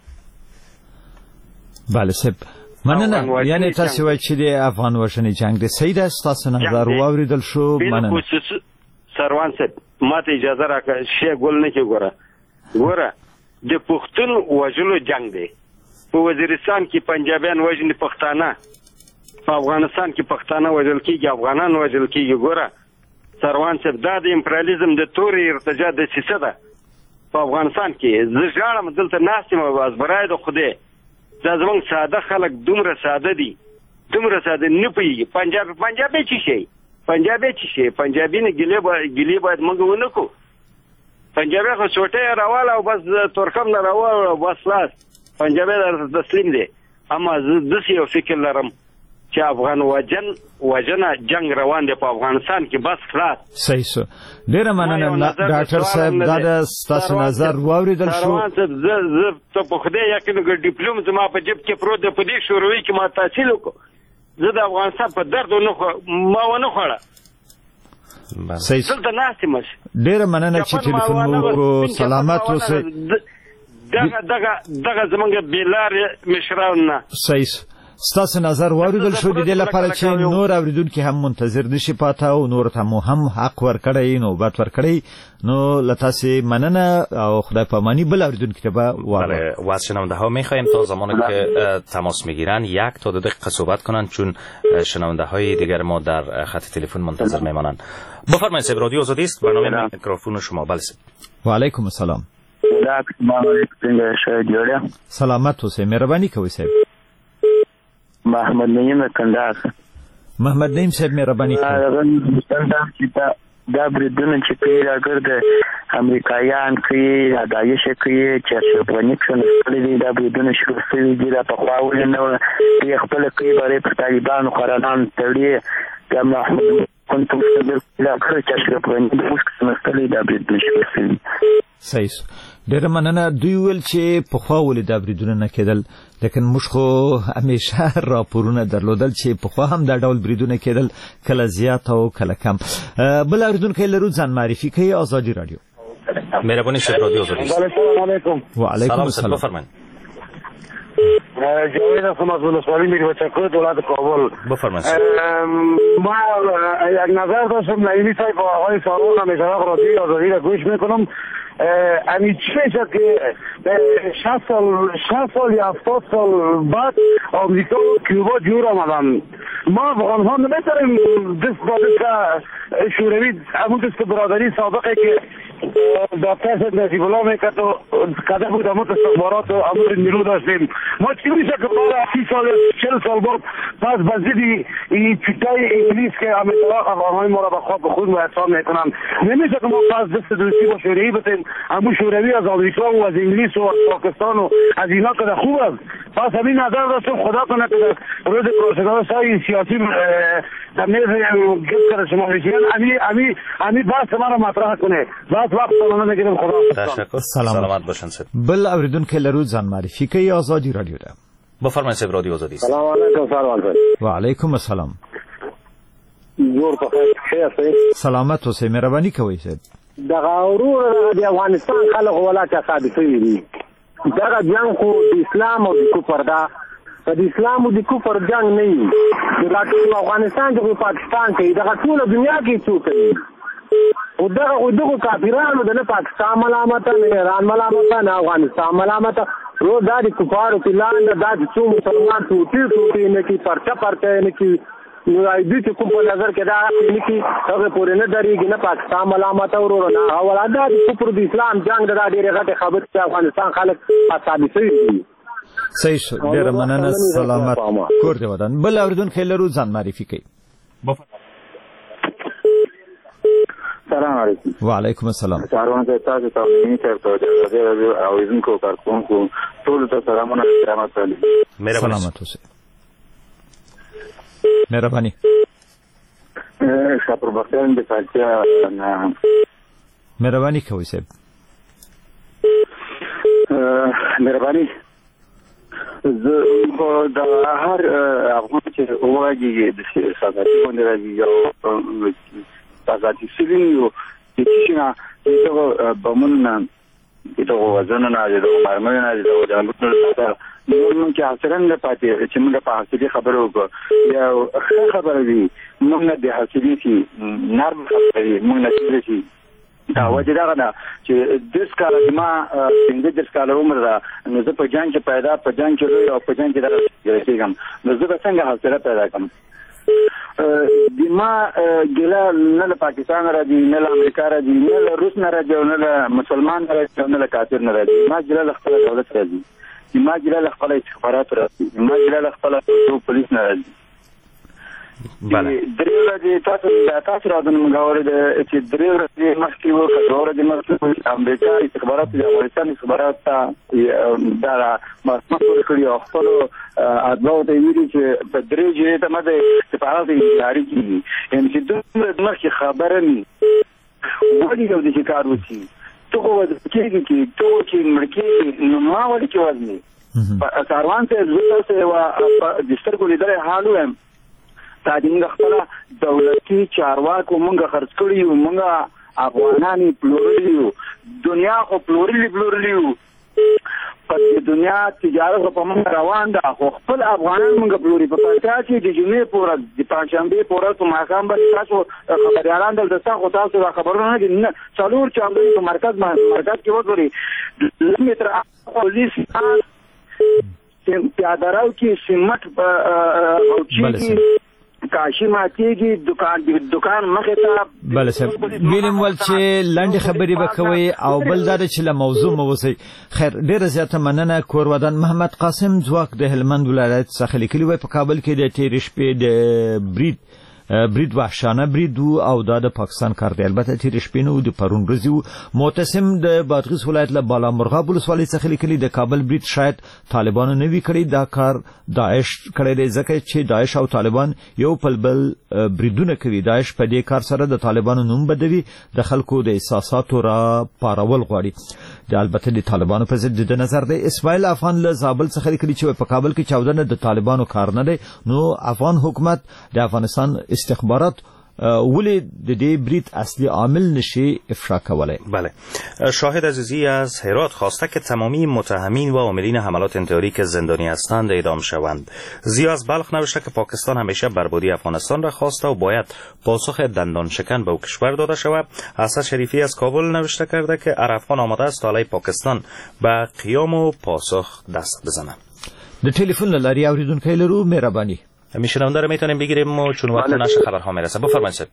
بله صاحب مننه. یعنی تاسو وایئ چې د افغان وژنې جنګ دی. صحیح ده ستاسو نظر واوریدل شو. مننه. سروان صاحب ما ته اجازه راکړه شی ګل نه کې ګوره د پښتون وژلو جنګ دی. په وزیرستان کې پنجابیان وژني پښتانه، په افغانستان کې پښتانه وژل کېږي، افغانان وژل کېږي. ګوره سروان صاحب دا د امپریالیزم د تورې ارتجاع دسیسه ده په افغانستان کې. زه ژاړم دلته ناست یم ازبرای د خدای دا زمونږ ساده خلک دومره ساده دي دومره ساده نه پوهېږي. پنجابي څه شی پنجابي نه ګیلې باید موږ ونه کړو. پنجابي خو چوټۍ راواله او بس تورخم نه راواله او بس لاس پنجابي درته تسلیم دی. اما زه داسې یو فکر لرم چې افغان وژنه جنګ روان دی په افغانستان کې بس خلاص. صحیح شو. ډېره مننه ډاکټر صاحب دا د ستاسو نظر واوریدل شو. زه ته په خدای یقین وکړم ډیپلوم زما په جیب کې پروت دی. په دې شوروي کې ما تحصیل وکړو. زه د افغانستان په درد ما ونه خوړه. صحیح. دلته ناست یم. ډېره مننه چې ټلیفون مو وکړو. سلامت اوسئ. دغه زمونږ بېلارې مشران نه. صحیح. ستاسو نظر واوریدل شو. د دې لپاره چې نور اوریدونکي هم منتظر نشي پاته او نور ته مو هم حق ورکړی نوبت ورکړی نو له تاسې مننه او خدای پامانی. بل اوریدونکي ته به و از شنونده ها میخواهیم تا زمانی که تماس میگیرن 1 تا 2 دقیقه صحبت کنند چون شنونده های دیگر ما در خط تلفن منتظر میمانند. بفرمایید صاحب رادیو آزادی است. برنامه میکروفون شما. بله و علیکم السلام. سلامت اوسئ. مهرباني کوئ صاحب. محمد نعیم کندهار. محمد نعیم صاحب مهرباني کوئ. دا بریدونه چې کوي راګر د امریکایان کوي داعش کوي چې افغاني څخه دي دا بریدونه شروع شوي دي د پخوا ولنه یې خپل کوي برای پر طالبانو قراران تړي د محمد كنت مستقبل لا کړی چې افغاني د اوس څخه دا بریدونه شروع شوي. صحیح. ډېر مننه. دوی ویل چې پخوا ولې دا بریدونه نه کېدل لیکن موږ خو همیشه راپورونه درلودل چې پخوا هم دا ډول بریدونه کېدل کله زیات او کله کم. بل اوریدونکی لرو ځان معرفي کوي. آزادي راډیو. مهرباني شد رادیو آزادی. السلام علیکم. و علیکم السلام. بفرمایید. جاوید هستم از ولسوالی میربچه دولت کابل. بفرمایید. ما یک نظر داشتم نایمی صاحب آقای سارون همیشه رادیوی آزادی را گوش میکنم. امی چی میشه که 60 سال یا 70 سال بعد آمریکا و کیوبا جور آمدن. ما افغان ها نمیتونیم دست با دست شوروی همون دست برادری سابقه که دکتر سید نجیب الله میکرد و کده بود همون استخبارات و امور نیرو داشتیم. ما چی میشه که بعد 30 سال 40 سال بعد پس بزیدی این چیتای انگلیس که همینطور افغانهای ما را به خواب خود و احسان میکنن نمیشه که ما پس دست دوستی با شوروی بتیم. همون شوروی از آمریکا و از انگلیس و از پاکستان و از اینا که خوب است. پس همین نظر داشتم خدا کنه که روز پروسیدارهای سیاسی در میز گفت کرده شما میشین امی بحث ما را مطرح کنه. بس وقت سلامت نگیرم. خدا تشکر. سلامت باشن سید. بل اوریدونکو لرو ځان معرفي کوي آزادی رادیو ده. بفرمایئ سید رادیو آزادی. سلام علیکم سروان صاحب. و علیکم السلام. جوړ په خیر سي. سلامت اوسئ مهرباني کوئ سید. دغه ورور د افغانستان خلک ولاته ثابتوي دي. دغه جنگ خو د اسلام او د کفر دا د اسلام او د کفر جنگ نه وي. د افغانستان د پاکستان کې دغه ټول دنیا کې څوک دي. او دغه کافرانو د پاکستان ملامت نه ایران ملامت نه افغانستان ملامت رو د کفارو په لاندې د څو مسلمان ټوټي نه کی پرچا نه کی نو ایدې چې کوم په نظر کې دا نه کی هغه پورې نه درېږي نه پاکستان ملامت ورور نه اولاده د کفر د اسلام جنگ د ډېرې غټه خبره چې افغانستان خلک ثابتوي دي. صحیح شو. ډېر مننه. سلامت کور دې ودان. بل اوریدونکو لرو ځان معرفي کوي. سلام علیکم. وعلیکم السلام. ساروان ته تاسو ته مینه ترته او ایزونکو کارکونکو ټول ته سلامونه احترامات علی. سلامت اوسئ. مهرباني. شاپور بختیان د فالتیا نه مهرباني کوئ صاحب. مهرباني زه د هر افغان چې وایي د ساتي باندې راځي یو تاسو سیدین یو چې نه دغه بمون دغه وزن نه دغه مرمه نه دغه د نو چې اصلا نه پاتې چې موږ په حاصلې خبرو وکړو یا خبره دي موږ نه د حاصلې چې نرم خبرې موږ نه چې دا وجه دا نه چې د سکاله ما څنګه د سکاله عمر دا نو زه په جان کې پیدا په جان کې لوی او په جان کې درځم نو زه به څنګه حاصله پیدا کوم. د ما ګلا نه پاکستان راځي نه امریکا راځي نه روس نه راځي نه مسلمان راځي نه کافر نه راځي. ما ګلا خپل دولت راځي. ما ګلا خپل استخبارات راځي. ما ګلا خپل پولیس نه راځي. درې ورځې تاسو راځنه مګاورې د چې درې ورځې مخکې وکړو د مخکې امریکا استخبارات د افغانستان استخبارات دا مسموم کړی او خپل ادعا ته ویلي چې په درې ځای ته مده استخبارات جاری کیږي ان چې د مخکې خبره ني وړي یو د کار وسی ته کوو چې مرکه نو ما وړي کې وځي کاروان ته زړه وا د سترګو لیدل حال ویم تعلیم خپل دولتي چارواکو مونږه خرڅ کړی او مونږه افغانانی پلورلیو دنیا خو پلورلیو په دنیا تجارت په مونږ روان ده خو خپل افغانان مونږه پلوري په پاتې چې د جمعې پورې د پنځشنبه پورې په ماقام باندې تاسو خبريالان دلته خو خبرونه نه دي څلور چاندې په مرکز کې وګوري لمتر پولیس پیاده‌راو کې سیمټ او چې کاشي ماتيږي دکان مخه ته بل څه وینم ول چې لاندې خبرې وکوي او بل دا چې له موضوع موسی خیر ډیره زیاته مننه کور ودان محمد قاسم ځواک د هلمند ولایت څخه لیکلی وای په کابل کې د تیر شپې د برید وحشانه برید او د پاکستان کار دی البته تیر شپې نو د پرون ورځ معتصم د بادغیس ولایت له بالا مرغاب ولسوالۍ څخه لیکلی د کابل برید شاید طالبانو نه وی کړی دا کار داعش کړی دی ځکه چې داعش او طالبان یو بل بریدونه کوي داعش په دې کار سره د طالبانو نوم بدوي د خلکو د احساساتو را پارول غواړي د البته د طالبانو په ضد د نظر دی اسماعیل افغان له زابل څخه لیکلی چې په کابل کې چاودنه د طالبانو کار نه دی نو افغان حکومت د افغانستان استخبارات ولې د دې برید اصلي عامل نشي افشا کولای. بله. شاهد عزیزی از هرات خواسته که تمامی متهمین و عاملین حملات انتحاری که زندانی هستند اعدام شوند. زیا از بلخ نوشته که پاکستان همیشه بربادی افغانستان را خواسته و باید پاسخ دندان شکن به او کشور داده شود. حسن شریفی از کابل نوشته کرده که افغان آماده است تا علیه پاکستان به قیام و پاسخ دست بزنه. د ټلیفون له لارې اوریدونکي لرو مهرباني میشنونده رو میتونیم بگیریم و چون وقت نشه خبرها میرسه. بفرمایید صاحب.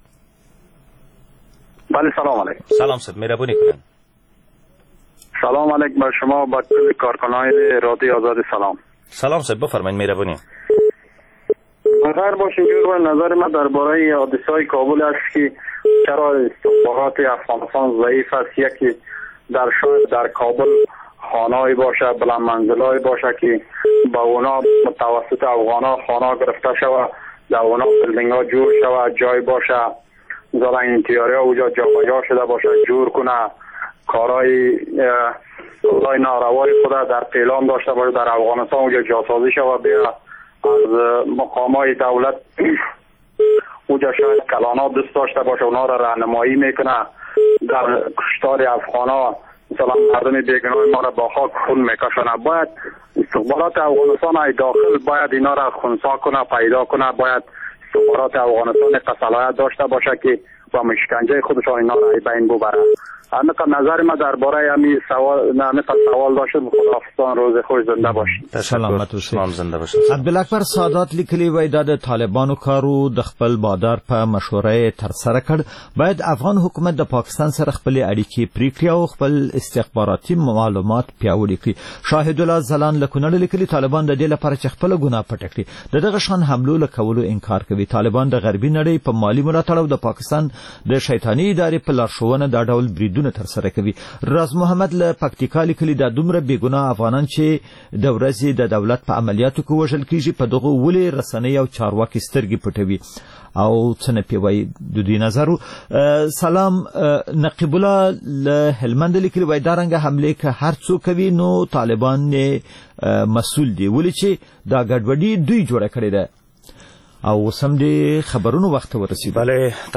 بله سلام علیکم. سلام صاحب مهربانی کنید. سلام علیکم بر شما با کارکنان رادیو آزاد. سلام صاحب بفرمایید مهربانی. بخیر باشین. نظر من درباره حادثه‌های کابل است که چرا استخبارات افغانستان ضعیف است. یکی در کابل خانه‌ای باشه، بلند منزل‌ای باشه که با اونا متوسط افغانا خانه گرفته شود، در اونا بلدینگ‌ها جور شود، جای باشه مثلا انتحاری‌ها اونجا جابجا شده باشه، جور کنه، کارهای ناروای خود در پیلان داشته باشه، در افغانستان اونجا جاسازی شود، بیا از مقامات دولت اونجا شاید کلانا دوست داشته باشه، اونا را راهنمایی میکنه، در کشتار افغانا مثلا مردم بیگناه ما را با خاک خون میکشونه. باید استخبارات افغانستان ای داخل باید اینا را خنثی کنه، پیدا کنه. باید استخبارات افغانستان صلاحیت داشته باشه که با مشکنجه خودشان اینا را بین ببره. همین نظر ما درباره همین سوال داشتم. خداحافظان، روز خوش، زنده باشید. سلامت اوسئ. زنده باشید. عبدالاکبر سادات لیکلی وای د طالبانو کارو د خپل بادار په مشوره تر سره کړ. باید افغان حکومت د پاکستان سره خپل اړیکې پریکړي او خپل استخباراتي معلومات پیاوړي کړي. شاهد الله زلان لکونړ لیکلی طالبان د دې لپاره چې خپل ګناه پټ کړي دغه شان حملو لکولو انکار کوي. طالبان د غربي نړۍ په مالی ملاتړ او د پاکستان د شیطانی ادارې په لارښوونه دا ډول بریدونه تر سره کوي. راز محمد له پکتیکا لیکلی د دومره بیګناه افغانان چې د ورځې د دولت په عملیاتو کې وژل کیږي په دغه ولې رسنۍ او چارواکي سترګې پټوي او څه نه پیوي. د دې نظر سلام نقیب الله له هلمند لیکلی وای دا رنګه حمله که هر څوک کوي نو طالبان نه مسؤل دي ولې چې دا ګډوډي دوی جوړه کړې ده او سم دي خبرونو وخت ورسید. بله